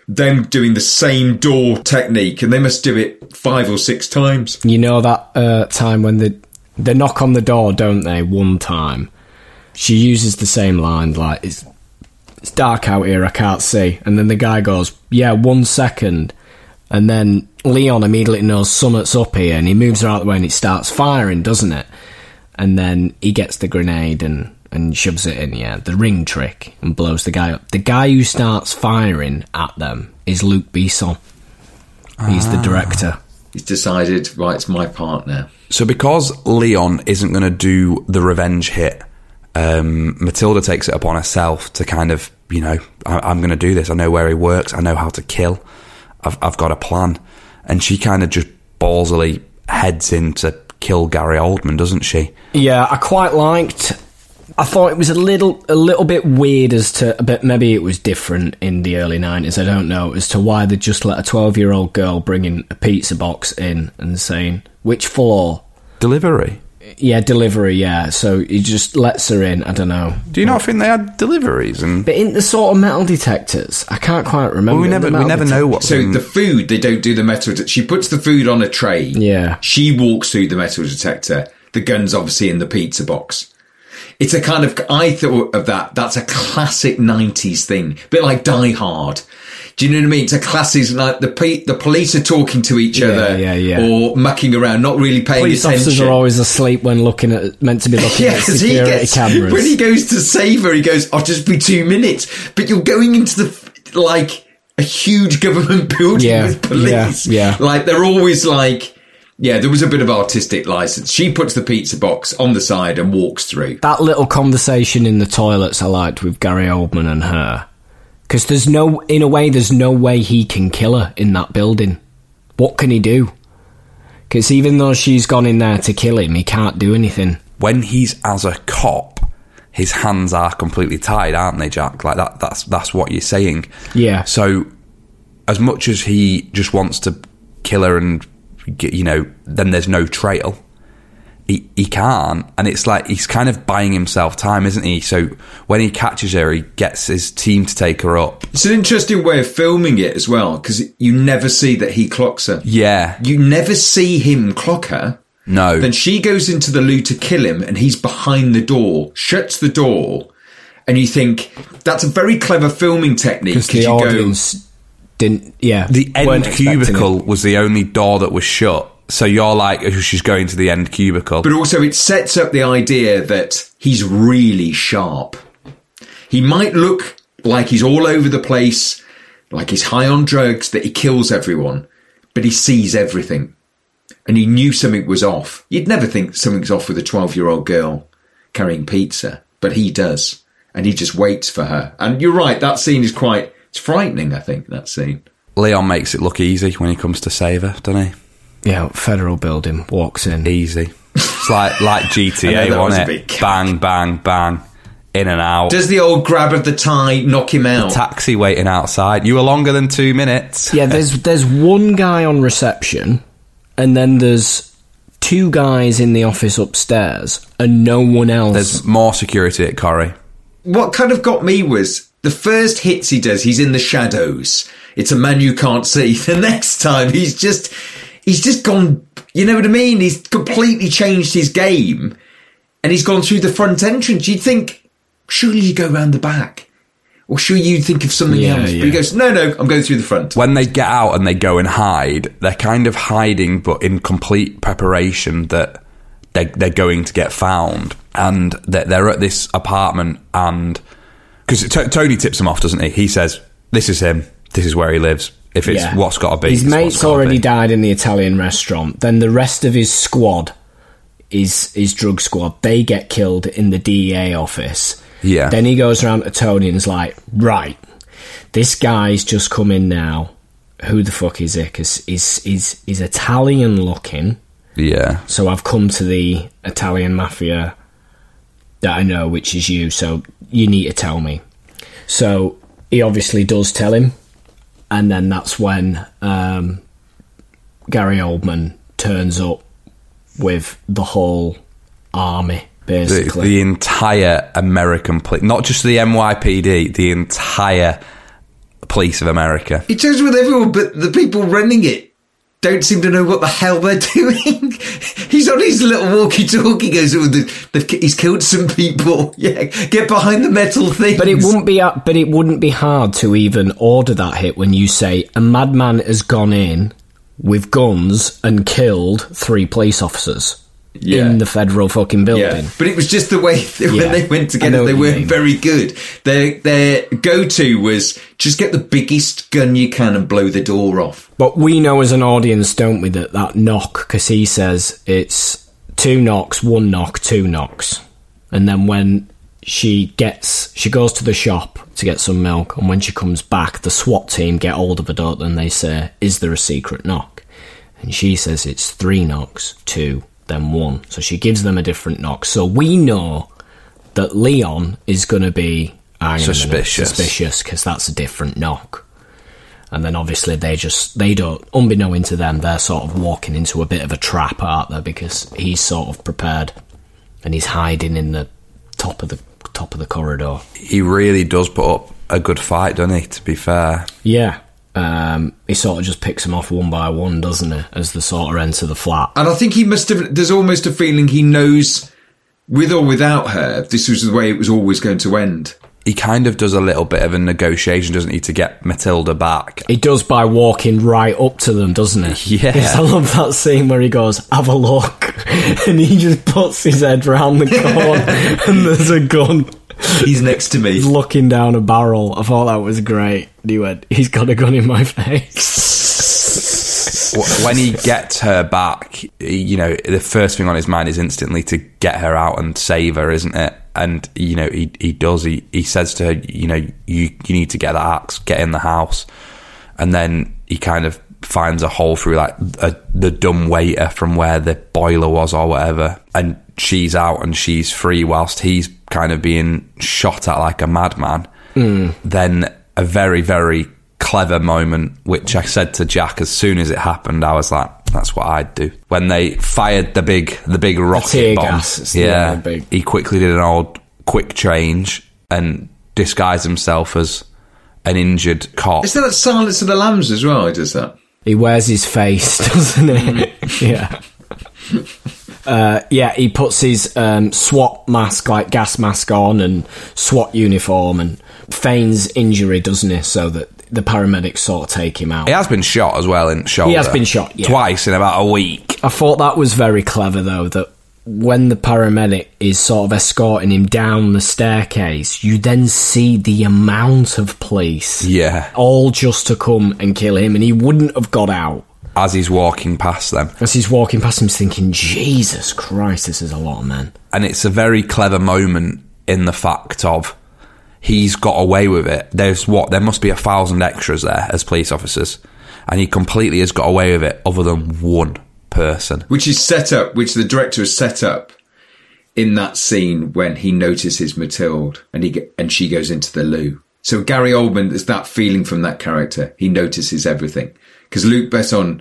them doing the same door technique, and they must do it 5 or 6 times. You know that time when they knock on the door, don't they? One time, she uses the same line, like, it's dark out here, I can't see. And then the guy goes, yeah, 1 second. And then Leon immediately knows something's up here, and he moves her out of the way and it starts firing, doesn't it? And then he gets the grenade and shoves it in, the ring trick, and blows the guy up. The guy who starts firing at them is Luc Besson. He's the director. He's decided, right, it's my part now. So because Leon isn't going to do the revenge hit, Matilda takes it upon herself to kind of, I'm going to do this. I know where he works. I know how to kill. I've got a plan. And she kind of just ballsily heads in to kill Gary Oldman, doesn't she? Yeah, I quite liked... I thought it was a little bit weird as to... But maybe it was different in the early 90s, I don't know, as to why they just let a 12-year-old girl bring in a pizza box in and saying, which floor? Delivery. Yeah, delivery, yeah. So he just lets her in, I don't know. Do you not think they had deliveries? But in the sort of metal detectors, I can't quite remember. Well, we never know what... So the food, they don't do the metal detector. She puts the food on a tray. Yeah. She walks through the metal detector. The gun's obviously in the pizza box. It's a kind of... I thought of that. That's a classic 90s thing. A bit like Die Hard. Do you know what I mean? It's a classic, like the police are talking to each other or mucking around, not really paying police attention. Police officers are always asleep when meant to be looking at security cameras. When he goes to save her, he goes, I'll just be 2 minutes. But you're going into a huge government building with police. Yeah. Like, they're always like... Yeah, there was a bit of artistic license. She puts the pizza box on the side and walks through. That little conversation in the toilets I liked with Gary Oldman and her. Because there's no way he can kill her in that building. What can he do? Because even though she's gone in there to kill him, he can't do anything. When he's as a cop, his hands are completely tied, aren't they, Jack? Like that's what you're saying. Yeah. So, as much as he just wants to kill her and, then there's no trail, he can't, and it's like he's kind of buying himself time, isn't he? So when he catches her, he gets his team to take her up. It's an interesting way of filming it as well, because you never see that he clocks her. Yeah. You never see him clock her. No. Then she goes into the loo to kill him, and he's behind the door, shuts the door, and you think, that's a very clever filming technique. Because the audience didn't, the end cubicle was the only door that was shut. So you're like, oh, she's going to the end cubicle. But also it sets up the idea that he's really sharp. He might look like he's all over the place, like he's high on drugs, that he kills everyone, but he sees everything. And he knew something was off. You'd never think something's off with a 12-year-old girl carrying pizza, but he does. And he just waits for her. And you're right, that scene is it's frightening, I think, that scene. Leon makes it look easy when he comes to save her, doesn't he? Yeah, federal building, walks in. Easy. It's like GTA, wasn't it? Bang, bang, bang. In and out. Does the old grab of the tie knock him out? The taxi waiting outside. You were longer than 2 minutes. Yeah, there's one guy on reception, and then there's 2 guys in the office upstairs, and no one else. There's more security at Corrie. What kind of got me was the first hits he does, he's in the shadows. It's a man you can't see. The next time, he's just gone, you know what I mean? He's completely changed his game, and he's gone through the front entrance. You'd think, surely you go round the back, or surely you'd think of something else. But he goes, no, I'm going through the front. When they get out and they go and hide, they're kind of hiding, but in complete preparation that they're going to get found. And they're at this apartment, and because Tony tips him off, doesn't he? He says, this is him, this is where he lives. If it's what's got to be. His mate's already died in the Italian restaurant. Then the rest of his squad, his drug squad, they get killed in the DEA office. Yeah. Then he goes around to Tony and is like, right, this guy's just come in now. Who the fuck is it? Because he's Italian looking. Yeah. So I've come to the Italian mafia that I know, which is you. So you need to tell me. So he obviously does tell him. And then that's when Gary Oldman turns up with the whole army, basically. The entire American police, not just the NYPD, the entire police of America. He chose with everyone, but the people running it don't seem to know what the hell they're doing. He's on his little walkie-talkie, goes, he's killed some people. Yeah, get behind the metal things. But it wouldn't be hard to even order that hit when you say a madman has gone in with guns and killed 3 police officers. Yeah. In the federal fucking building. Yeah. But it was just the way when they went together, they weren't very good. Their go-to was just get the biggest gun you can and blow the door off. But we know as an audience, don't we, that knock, because he says it's 2 knocks, 1 knock, 2 knocks. And then when she goes to the shop to get some milk, and when she comes back, the SWAT team get hold of her, don't they, and they say, is there a secret knock? And she says it's 3 knocks, 2, then 1. So she gives them a different knock. So we know that Leon is going to be suspicious because that's a different knock. And then obviously they don't, unbeknown to them, they're sort of walking into a bit of a trap, aren't they? Because he's sort of prepared and he's hiding in the top of the corridor. He really does put up a good fight, doesn't he, to be fair? Yeah. He sort of just picks them off one by one, doesn't he, as they sort of enter the flat. And I think he must have, there's almost a feeling he knows, with or without her, this was the way it was always going to end. He kind of does a little bit of a negotiation, doesn't he, to get Matilda back? He does by walking right up to them, doesn't he? Yeah. Yes, I love that scene where he goes, have a look. And he just puts his head round the corner and there's a gun. He's next to me. He's looking down a barrel. I thought that was great. And he went, he's got a gun in my face. When he gets her back, the first thing on his mind is instantly to get her out and save her, isn't it? And, he does. He says to her, you need to get that axe, get in the house. And then he kind of finds a hole through, like, the dumb waiter from where the boiler was or whatever. And she's out and she's free whilst he's kind of being shot at like a madman. Then a very, very clever moment, which I said to Jack as soon as it happened, I was like, that's what I'd do. When they fired the big rocket bomb, gas, he quickly did an old quick change and disguised himself as an injured cop. Is that Silence of the Lambs as well? He does that. He wears his face, doesn't he? Yeah. He puts his SWAT mask, like gas mask on, and SWAT uniform, and feigns injury, doesn't he? So that the paramedics sort of take him out. He has been shot as well in the shoulder. He has been shot, yeah. Twice in about a week. I thought that was very clever, though, that when the paramedic is sort of escorting him down the staircase, you then see the amount of police. Yeah. All just to come and kill him, and he wouldn't have got out. As he's walking past them. As he's walking past him, he's thinking, Jesus Christ, this is a lot of men. And it's a very clever moment in the fact of he's got away with it. There must be 1,000 extras there as police officers, and he completely has got away with it other than one person. Which the director has set up in that scene when he notices Matilda and she goes into the loo. So Gary Oldman, there's that feeling from that character. He notices everything. Because Luc Besson,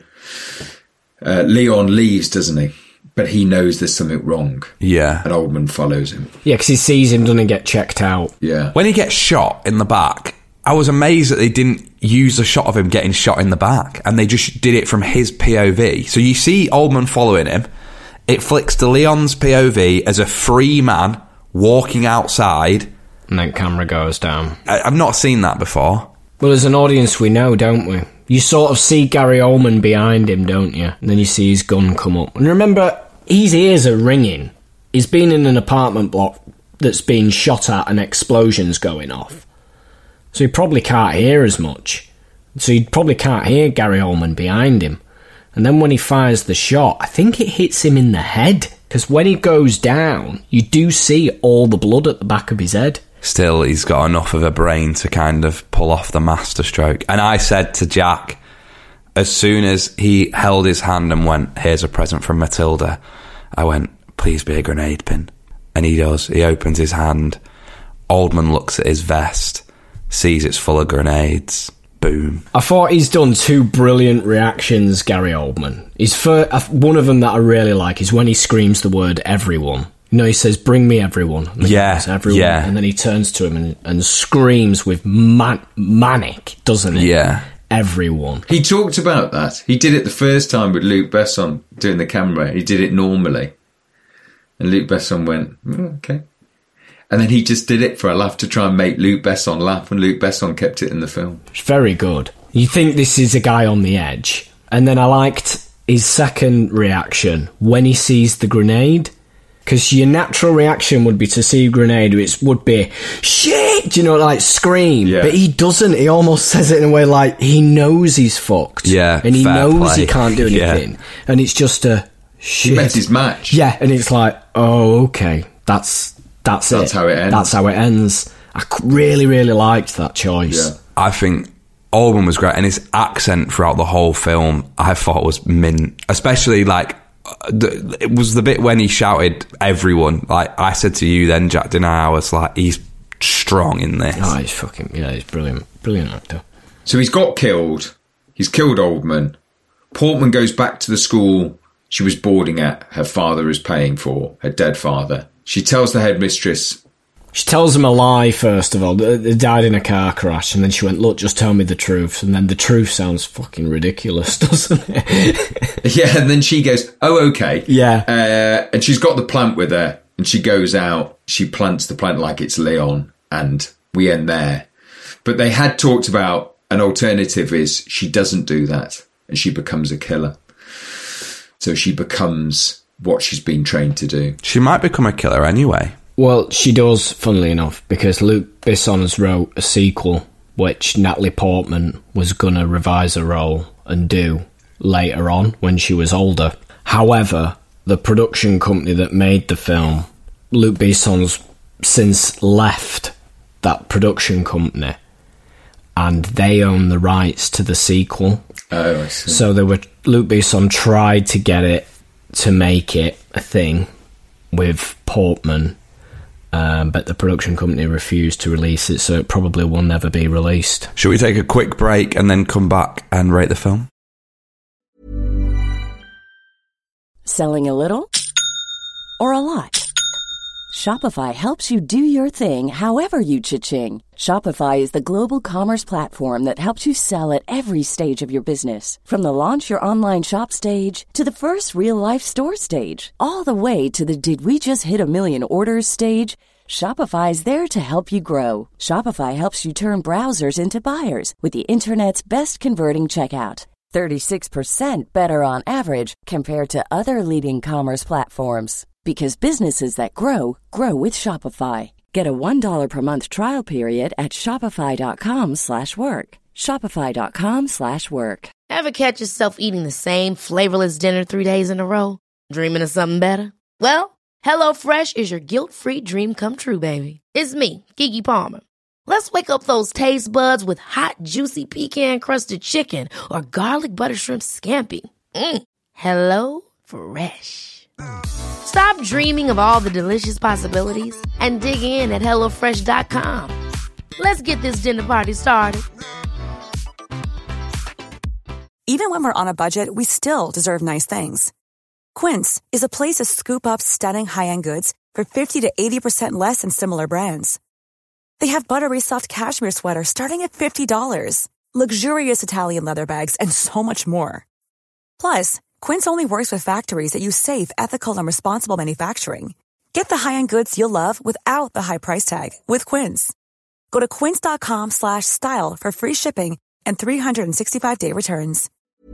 Leon leaves, doesn't he? But he knows there's something wrong. Yeah. And Oldman follows him. Yeah, because he sees him, doesn't get checked out. Yeah. When he gets shot in the back, I was amazed that they didn't use a shot of him getting shot in the back, and they just did it from his POV. So you see Oldman following him. It flicks to Leon's POV as a free man walking outside. And then camera goes down. I've not seen that before. Well, as an audience, we know, don't we? You sort of see Gary Oldman behind him, don't you? And then you see his gun come up. And remember, his ears are ringing. He's been in an apartment block that's been shot at and explosions going off. So he probably can't hear as much. So he probably can't hear Gary Oldman behind him. And then when he fires the shot, I think it hits him in the head. Because when he goes down, you do see all the blood at the back of his head. Still, he's got enough of a brain to kind of pull off the masterstroke. And I said to Jack, as soon as he held his hand and went, here's a present from Matilda, I went, please be a grenade pin. And he does. He opens his hand. Oldman looks at his vest, sees it's full of grenades. Boom. I thought he's done 2 brilliant reactions, Gary Oldman. One of them that I really like is when he screams the word everyone. No, he says, "Bring me everyone." And Yeah, goes, everyone. yeah. And then he turns to him and screams with manic, doesn't he? Yeah. Everyone. He talked about that. He did it the first time with Luc Besson doing the camera. He did it normally. And Luc Besson went, okay. And then he just did it for a laugh to try and make Luc Besson laugh, and Luc Besson kept it in the film. It's very good. You think this is a guy on the edge. And then I liked his second reaction when he sees the grenade. Because your natural reaction would be to see a grenade, which would be, shit, you know, like scream. Yeah. But he doesn't. He almost says it in a way like he knows he's fucked. Yeah, and he fair knows play. he can't do anything. Yeah. And it's just a shit. He met his match. Yeah, and it's like, oh, okay, that's it. That's how it ends. That's how it ends. I really, really liked that choice. Yeah. I think Oldman was great, and his accent throughout the whole film I thought was mint. Especially like it was the bit when he shouted everyone. Like I said to you then, Jack, didn't I was like, he's strong in this. Oh, he's brilliant actor. So he's got killed. He's killed Oldman. Portman goes back to the school she was boarding at, her father is paying for, her dead father. She tells the headmistress. She tells him a lie, first of all. They died in a car crash, and then she went, look, just tell me the truth. And then the truth sounds fucking ridiculous, doesn't it? Yeah, and then she goes, oh, okay. Yeah. And she's got the plant with her, and she goes out, she plants the plant like it's Leon, and we end there. But they had talked about an alternative is she doesn't do that, and she becomes a killer. So she becomes what she's been trained to do. She might become a killer anyway. Well, she does, funnily enough, because Luc Besson has wrote a sequel, which Natalie Portman was going to revise her role and do later on when she was older. However, the production company that made the film, Luc Besson's since left that production company, and they own the rights to the sequel. Oh, I see. So Luc Besson tried to get it to make it a thing with Portman, but the production company refused to release it, so it probably will never be released. Should we take a quick break and then come back and rate the film? Selling a little or a lot? Shopify helps you do your thing however you cha-ching. Shopify is the global commerce platform that helps you sell at every stage of your business. From the launch your online shop stage to the first real-life store stage, all the way to the did we just hit a million orders stage. Shopify is there to help you grow. Shopify helps you turn browsers into buyers with the internet's best converting checkout. 36% better on average compared to other leading commerce platforms. Because businesses that grow, grow with Shopify. Get a $1 per month trial period at shopify.com/work. Shopify.com/work. Ever catch yourself eating the same flavorless dinner 3 days in a row? Dreaming of something better? Well, HelloFresh is your guilt-free dream come true, baby. It's me, Keke Palmer. Let's wake up those taste buds with hot, juicy pecan-crusted chicken or garlic butter shrimp scampi. Hello Fresh. Stop dreaming of all the delicious possibilities and dig in at HelloFresh.com. Let's get this dinner party started. Even when we're on a budget, we still deserve nice things. Quince is a place to scoop up stunning high-end goods for 50 to 80% less than similar brands. They have buttery soft cashmere sweaters starting at $50, luxurious Italian leather bags, and so much more. Plus, Quince only works with factories that use safe, ethical, and responsible manufacturing. Get the high-end goods you'll love without the high price tag with Quince. Go to quince.com/style for free shipping and 365-day returns.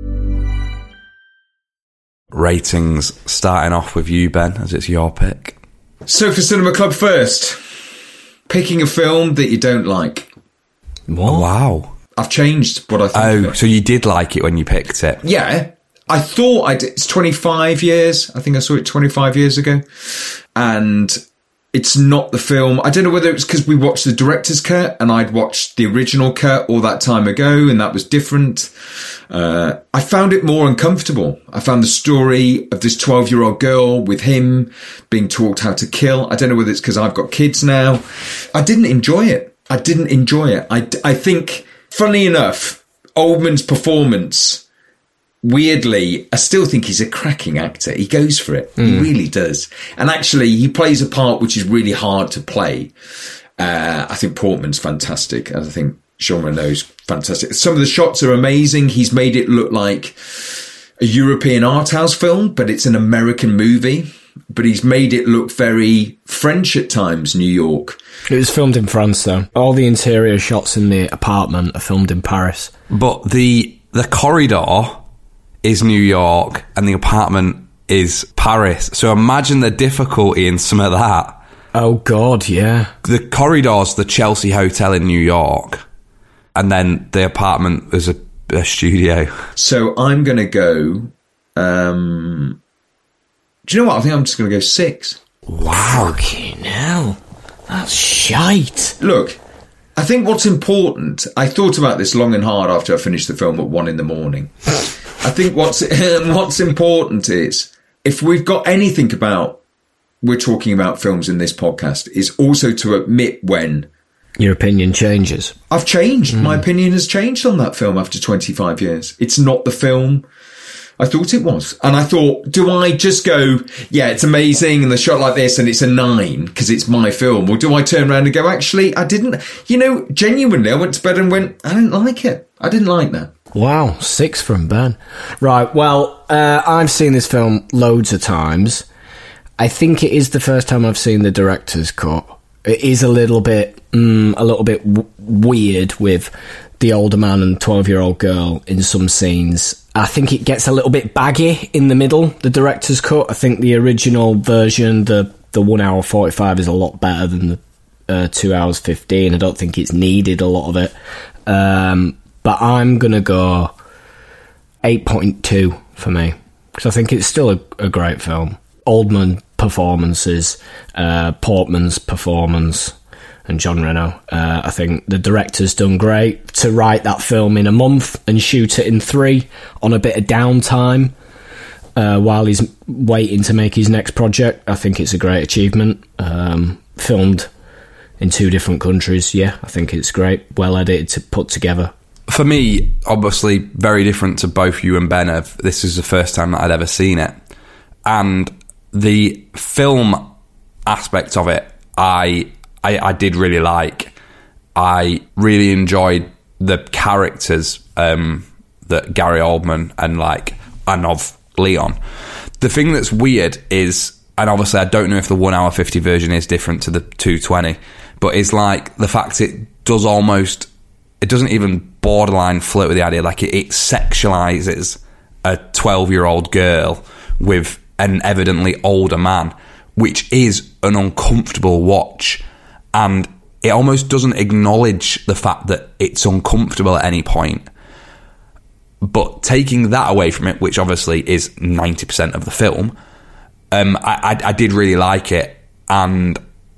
Ratings, starting off with you, Ben, as it's your pick. So for Cinema Club first, picking a film that you don't like. What? Wow. I've changed what I think of Oh, it. so you did like it when you picked it? Yeah, I thought it's 25 years. I think I saw it 25 years ago. And it's not the film. I don't know whether it's because we watched the director's cut and I'd watched the original cut all that time ago and that was different. I found it more uncomfortable. I found the story of this 12-year-old girl with him being taught how to kill. I don't know whether it's because I've got kids now. I didn't enjoy it. I think, funnily enough, Oldman's performance weirdly, I still think he's a cracking actor. He goes for it. He really does. And actually, he plays a part which is really hard to play. I think Portman's fantastic. And I think Jean Reno's fantastic. Some of the shots are amazing. He's made it look like a European art house film, but it's an American movie. But he's made it look very French at times, New York. It was filmed in France, though. All the interior shots in the apartment are filmed in Paris. But the corridor is New York and the apartment is Paris. So imagine the difficulty in some of that. Oh, God, yeah. The corridor's the Chelsea Hotel in New York. And then the apartment is a studio. So I'm going to go... do you know what? I think I'm just going to go 6. Wow. Fucking hell. That's shite. Look, I think what's important... I thought about this long and hard after I finished the film at 1 a.m. I think what's important is, if we've got anything about... We're talking about films in this podcast, is also to admit when... Your opinion changes. I've changed. My opinion has changed on that film after 25 years. It's not the film I thought it was. And I thought, do I just go, yeah, it's amazing and the shot like this and it's a 9 because it's my film? Or do I turn around and go, actually, I didn't... genuinely, I went to bed and went, I didn't like it. I didn't like that. Wow, 6 from Ben. Right, well, I've seen this film loads of times. I think it is the first time I've seen the director's cut. It is a little bit weird with the older man and 12-year-old girl in some scenes. I think it gets a little bit baggy in the middle, the director's cut. I think the original version, the 1 hour 45, is a lot better than the 2 hours 15. I don't think it's needed a lot of it. But I'm going to go 8.2 for me, because I think it's still a great film. Oldman performances, Portman's performance, and Jean Reno. I think the director's done great to write that film in a month and shoot it in 3 on a bit of downtime while he's waiting to make his next project. I think it's a great achievement. Filmed in 2 different countries. Yeah, I think it's great. Well edited, put together. For me, obviously, very different to both you and Ben. This is the first time that I'd ever seen it. And the film aspect of it, I did really like. I really enjoyed the characters that Gary Oldman and of Leon. The thing that's weird is, and obviously I don't know if the 1 hour 50 version is different to the 220, but it's like the fact it doesn't even borderline flirt with the idea, like it sexualizes a 12-year-old girl with an evidently older man, which is an uncomfortable watch, and it almost doesn't acknowledge the fact that it's uncomfortable at any point. But taking that away from it, which obviously is 90% of the film, I did really like it, and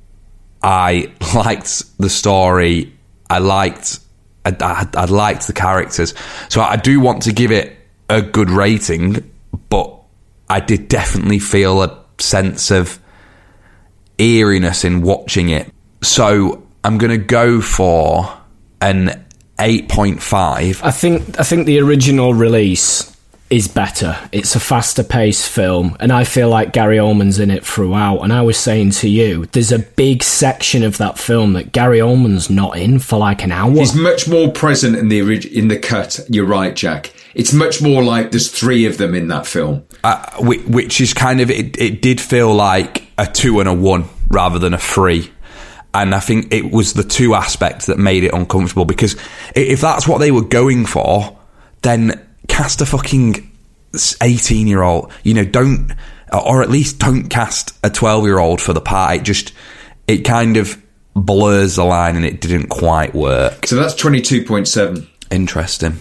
I liked the story. I liked the characters, so I do want to give it a good rating, but I did definitely feel a sense of eeriness in watching it. So I'm going to go for an 8.5. I think the original release is better. It's a faster paced film, and I feel like Gary Oldman's in it throughout. And I was saying to you, there's a big section of that film that Gary Oldman's not in for like an hour. He's much more present in the cut. You're right, Jack. It's much more like there's 3 of them in that film. Which is kind of, it did feel like a 2 and a 1 rather than a 3. And I think it was the 2 aspects that made it uncomfortable, because if that's what they were going for, then cast a fucking 18-year-old, don't, or at least don't cast a 12-year-old for the part. It kind of blurs the line, and it didn't quite work. So that's 22.7. Interesting.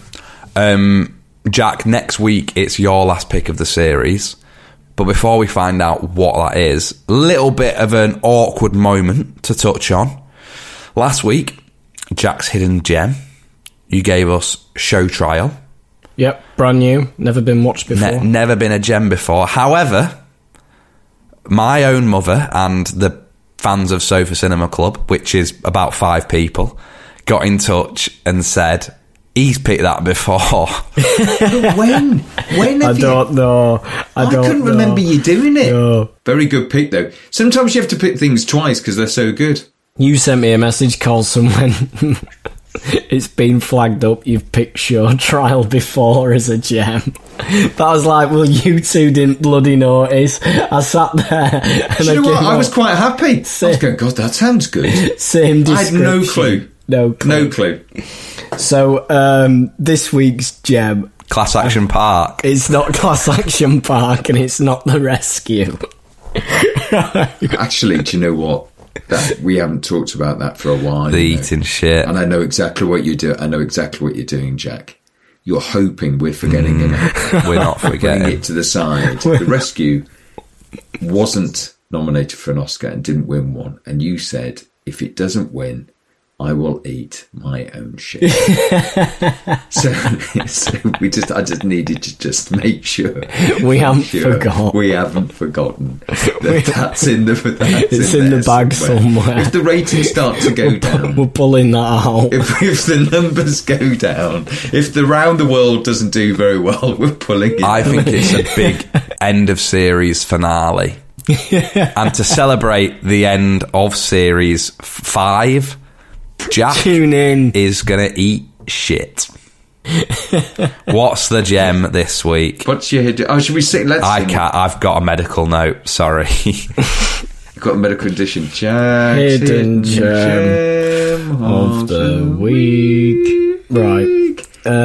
Jack, next week it's your last pick of the series, but before we find out what that is, a little bit of an awkward moment to touch on. Last week, Jack's hidden gem, you gave us Show Trial. Yep, brand new, never been watched before. Never been a gem before. However, my own mother and the fans of Sofa Cinema Club, which is about 5 people, got in touch and said, He's picked that before. When? When have I don't know. I couldn't remember you doing it. No. Very good pick, though. Sometimes you have to pick things twice because they're so good. You sent me a message, Colson, when it's been flagged up. You've picked Show Trial before as a gem. But I was like, well, you two didn't bloody notice. I sat there and Do you know what? I was quite happy. I was going, God, that sounds good. Same description. I had no clue. No clue. So, this week's gem... Class Action Park. It's not Class Action Park and it's not The Rescue. Actually, do you know what? We haven't talked about that for a while. The eating shit. And I know exactly what you do. I know exactly what you're doing, Jack. You're hoping we're forgetting it. We're not forgetting. Bring it to the side. The Rescue wasn't nominated for an Oscar and didn't win one. And you said, if it doesn't win, I will eat my own shit. so I just needed to just make sure we haven't forgotten. We haven't forgotten that's in the. It's in the bag somewhere. If the ratings start to go down, we're pulling that out. If the numbers go down, if the Round the World doesn't do very well, we're pulling it. I think it's a big end of series finale, and to celebrate the end of series 5. Jack Tune in. is going to eat shit. What's the gem this week? What's your hidden... Oh, should we sing? Let's I sing. can't. I've got a medical note. Sorry. You've got a medical condition. Jack's hidden gem of the week. Right.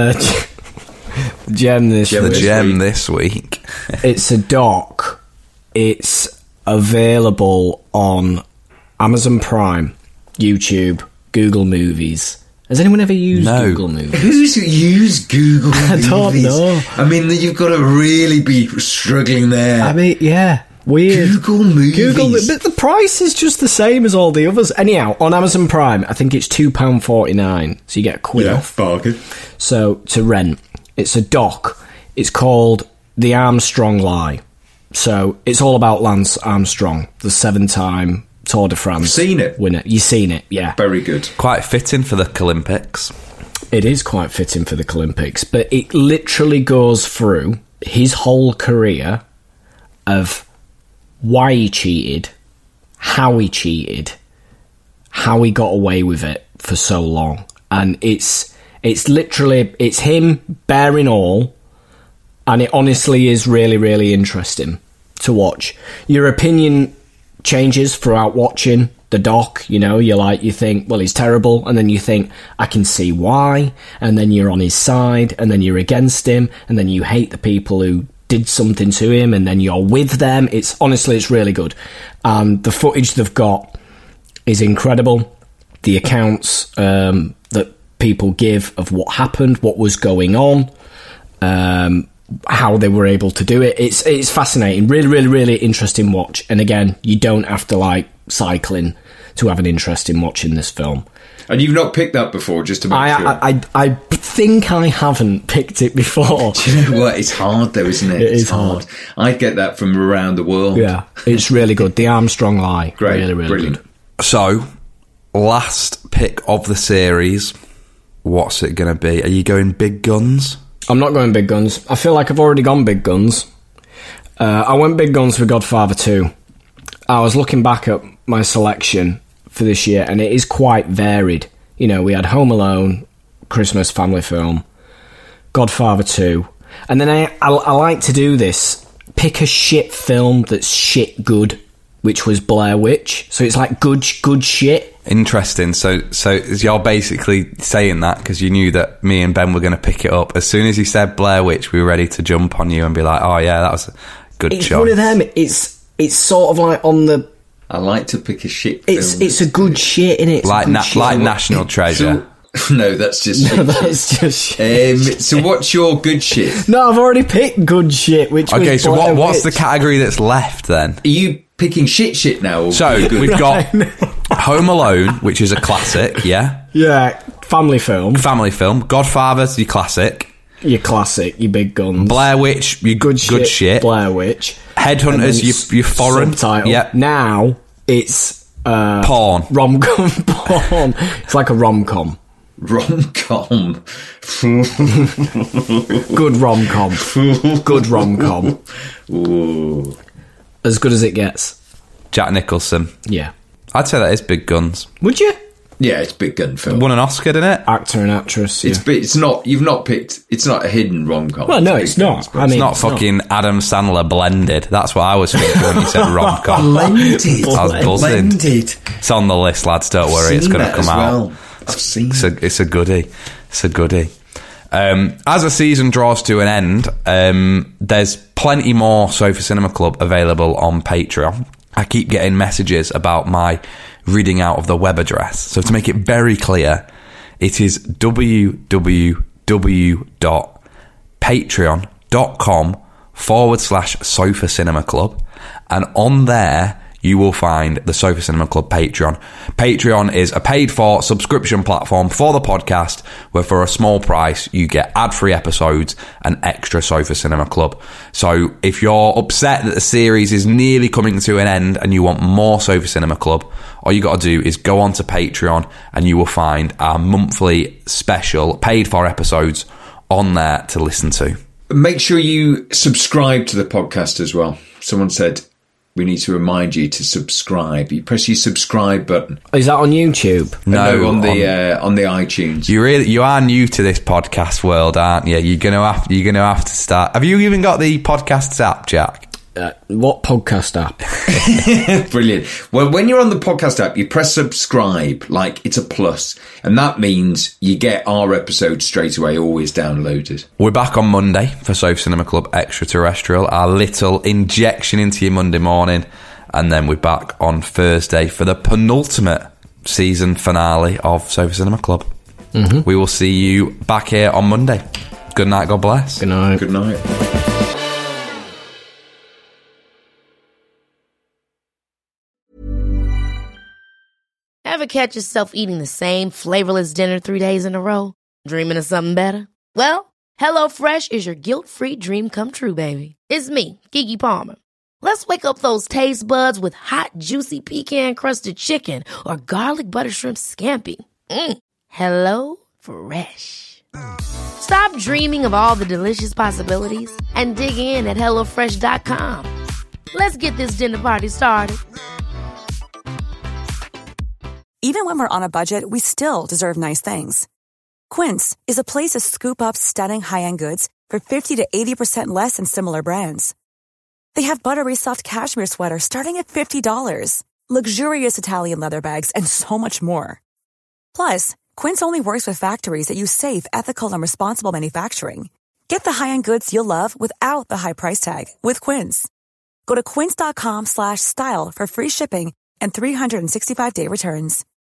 Gem this week. The gem this week. It's a doc. It's available on Amazon Prime, YouTube, Google Movies. Has anyone ever used Google Movies? Who's used Google Movies? I don't know. I mean, you've got to really be struggling there. I mean, yeah. Weird. Google Movies. But the price is just the same as all the others. Anyhow, on Amazon Prime, I think it's £2.49, so you get a quid off. Bargain. So, to rent. It's a doc. It's called The Armstrong Lie. So, it's all about Lance Armstrong, the 7-time Tour de France seen it? winner. You've seen it, yeah. Very good. Quite fitting for the Olympics. It is quite fitting for the Olympics, but it literally goes through his whole career of why he cheated, how he cheated, how he got away with it for so long. And it's literally, it's him bearing all, and it honestly is really, really interesting to watch. Your opinion changes throughout watching the doc. You think, well, he's terrible, and then you think, I can see why, and then you're on his side, and then you're against him, and then you hate the people who did something to him, and then you're with them. It's really good. The footage they've got is incredible. The accounts that people give of what happened, what was going on, how they were able to do it. It's fascinating. Really, really, really interesting watch. And again, you don't have to like cycling to have an interest in watching this film. And you've not picked that before, just to make sure? I think I haven't picked it before. Do you know what? It's hard though, isn't it? It is hard. I get that from Around the World. Yeah, it's really good. The Armstrong Lie. Great, really, really brilliant. Good. So, last pick of the series. What's it going to be? Are you going big guns? I'm not going big guns. I feel like I've already gone big guns. I went big guns for Godfather 2. I was looking back at my selection for this year, and it is quite varied. We had Home Alone, Christmas family film, Godfather 2, and then I like to do this. Pick a shit film that's shit good, which was Blair Witch. So it's like good shit. Interesting. So you're basically saying that because you knew that me and Ben were going to pick it up. As soon as you said Blair Witch, we were ready to jump on you and be like, oh yeah, that was a good choice. It's one of them. It's sort of like on the... I like to pick a shit film. It's a good shit, innit? Like National Treasure. No, that's just shit. That's just shit. So what's your good shit? No, I've already picked good shit, which okay, was so Blair what's the Witch. category that's left then? Are you picking shit now? Or So good? we've got Home Alone, which is a classic, yeah? Yeah, family film. Family film. Godfather's your classic. Your classic, your big guns. Blair Witch, your good shit. Blair Witch. Headhunters, your foreign. Subtitle. Yep. Now, it's... porn. Rom-com porn. It's like a rom-com. Rom-com. Good rom-com. Good rom-com. Ooh. As good as it gets. Jack Nicholson. Yeah. I'd say that is Big Guns. Would you? Yeah, it's big gun film. Won an Oscar, didn't it? Actor and actress. Yeah. It's not. You've not picked. It's not a hidden rom-com. Well, no, it's not. I mean, It's not fucking Adam Sandler blended. That's what I was thinking when you said rom-com. Blended. I was buzzing. Blended. It's on the list, lads. Don't worry, it's going to come out. Well. I've seen It's a goodie. It's a goodie. As the season draws to an end, there's plenty more Sofa Cinema Club available on Patreon. I keep getting messages about my reading out of the web address. So to make it very clear, it is www.patreon.com/Sofa Cinema Club. And on there, you will find the Sofa Cinema Club Patreon. Patreon is a paid-for subscription platform for the podcast where for a small price you get ad-free episodes and extra Sofa Cinema Club. So if you're upset that the series is nearly coming to an end and you want more Sofa Cinema Club, all you got to do is go onto Patreon and you will find our monthly special paid-for episodes on there to listen to. Make sure you subscribe to the podcast as well. Someone said we need to remind you to subscribe. You press your subscribe button. Is that on YouTube? No, on the iTunes. You are new to this podcast world, aren't you? You're gonna have to start. Have you even got the podcasts app, Jack? What podcast app? Brilliant. Well, when you're on the podcast app, you press subscribe, like it's a plus, and that means you get our episodes straight away, always downloaded. We're back on Monday for Sofa Cinema Club Extraterrestrial, our little injection into your Monday morning, and then we're back on Thursday for the penultimate season finale of Sofa Cinema Club. Mm-hmm. We will see you back here on Monday. Good night, God bless. Good night. Good night. Ever catch yourself eating the same flavorless dinner 3 days in a row? Dreaming of something better? Well, HelloFresh is your guilt-free dream come true, baby. It's me, Keke Palmer. Let's wake up those taste buds with hot, juicy pecan-crusted chicken or garlic butter shrimp scampi. Hello Fresh. Stop dreaming of all the delicious possibilities and dig in at HelloFresh.com. Let's get this dinner party started. Even when we're on a budget, we still deserve nice things. Quince is a place to scoop up stunning high-end goods for 50 to 80% less than similar brands. They have buttery soft cashmere sweaters starting at $50, luxurious Italian leather bags, and so much more. Plus, Quince only works with factories that use safe, ethical, and responsible manufacturing. Get the high-end goods you'll love without the high price tag with Quince. Go to quince.com/style for free shipping and 365-day returns.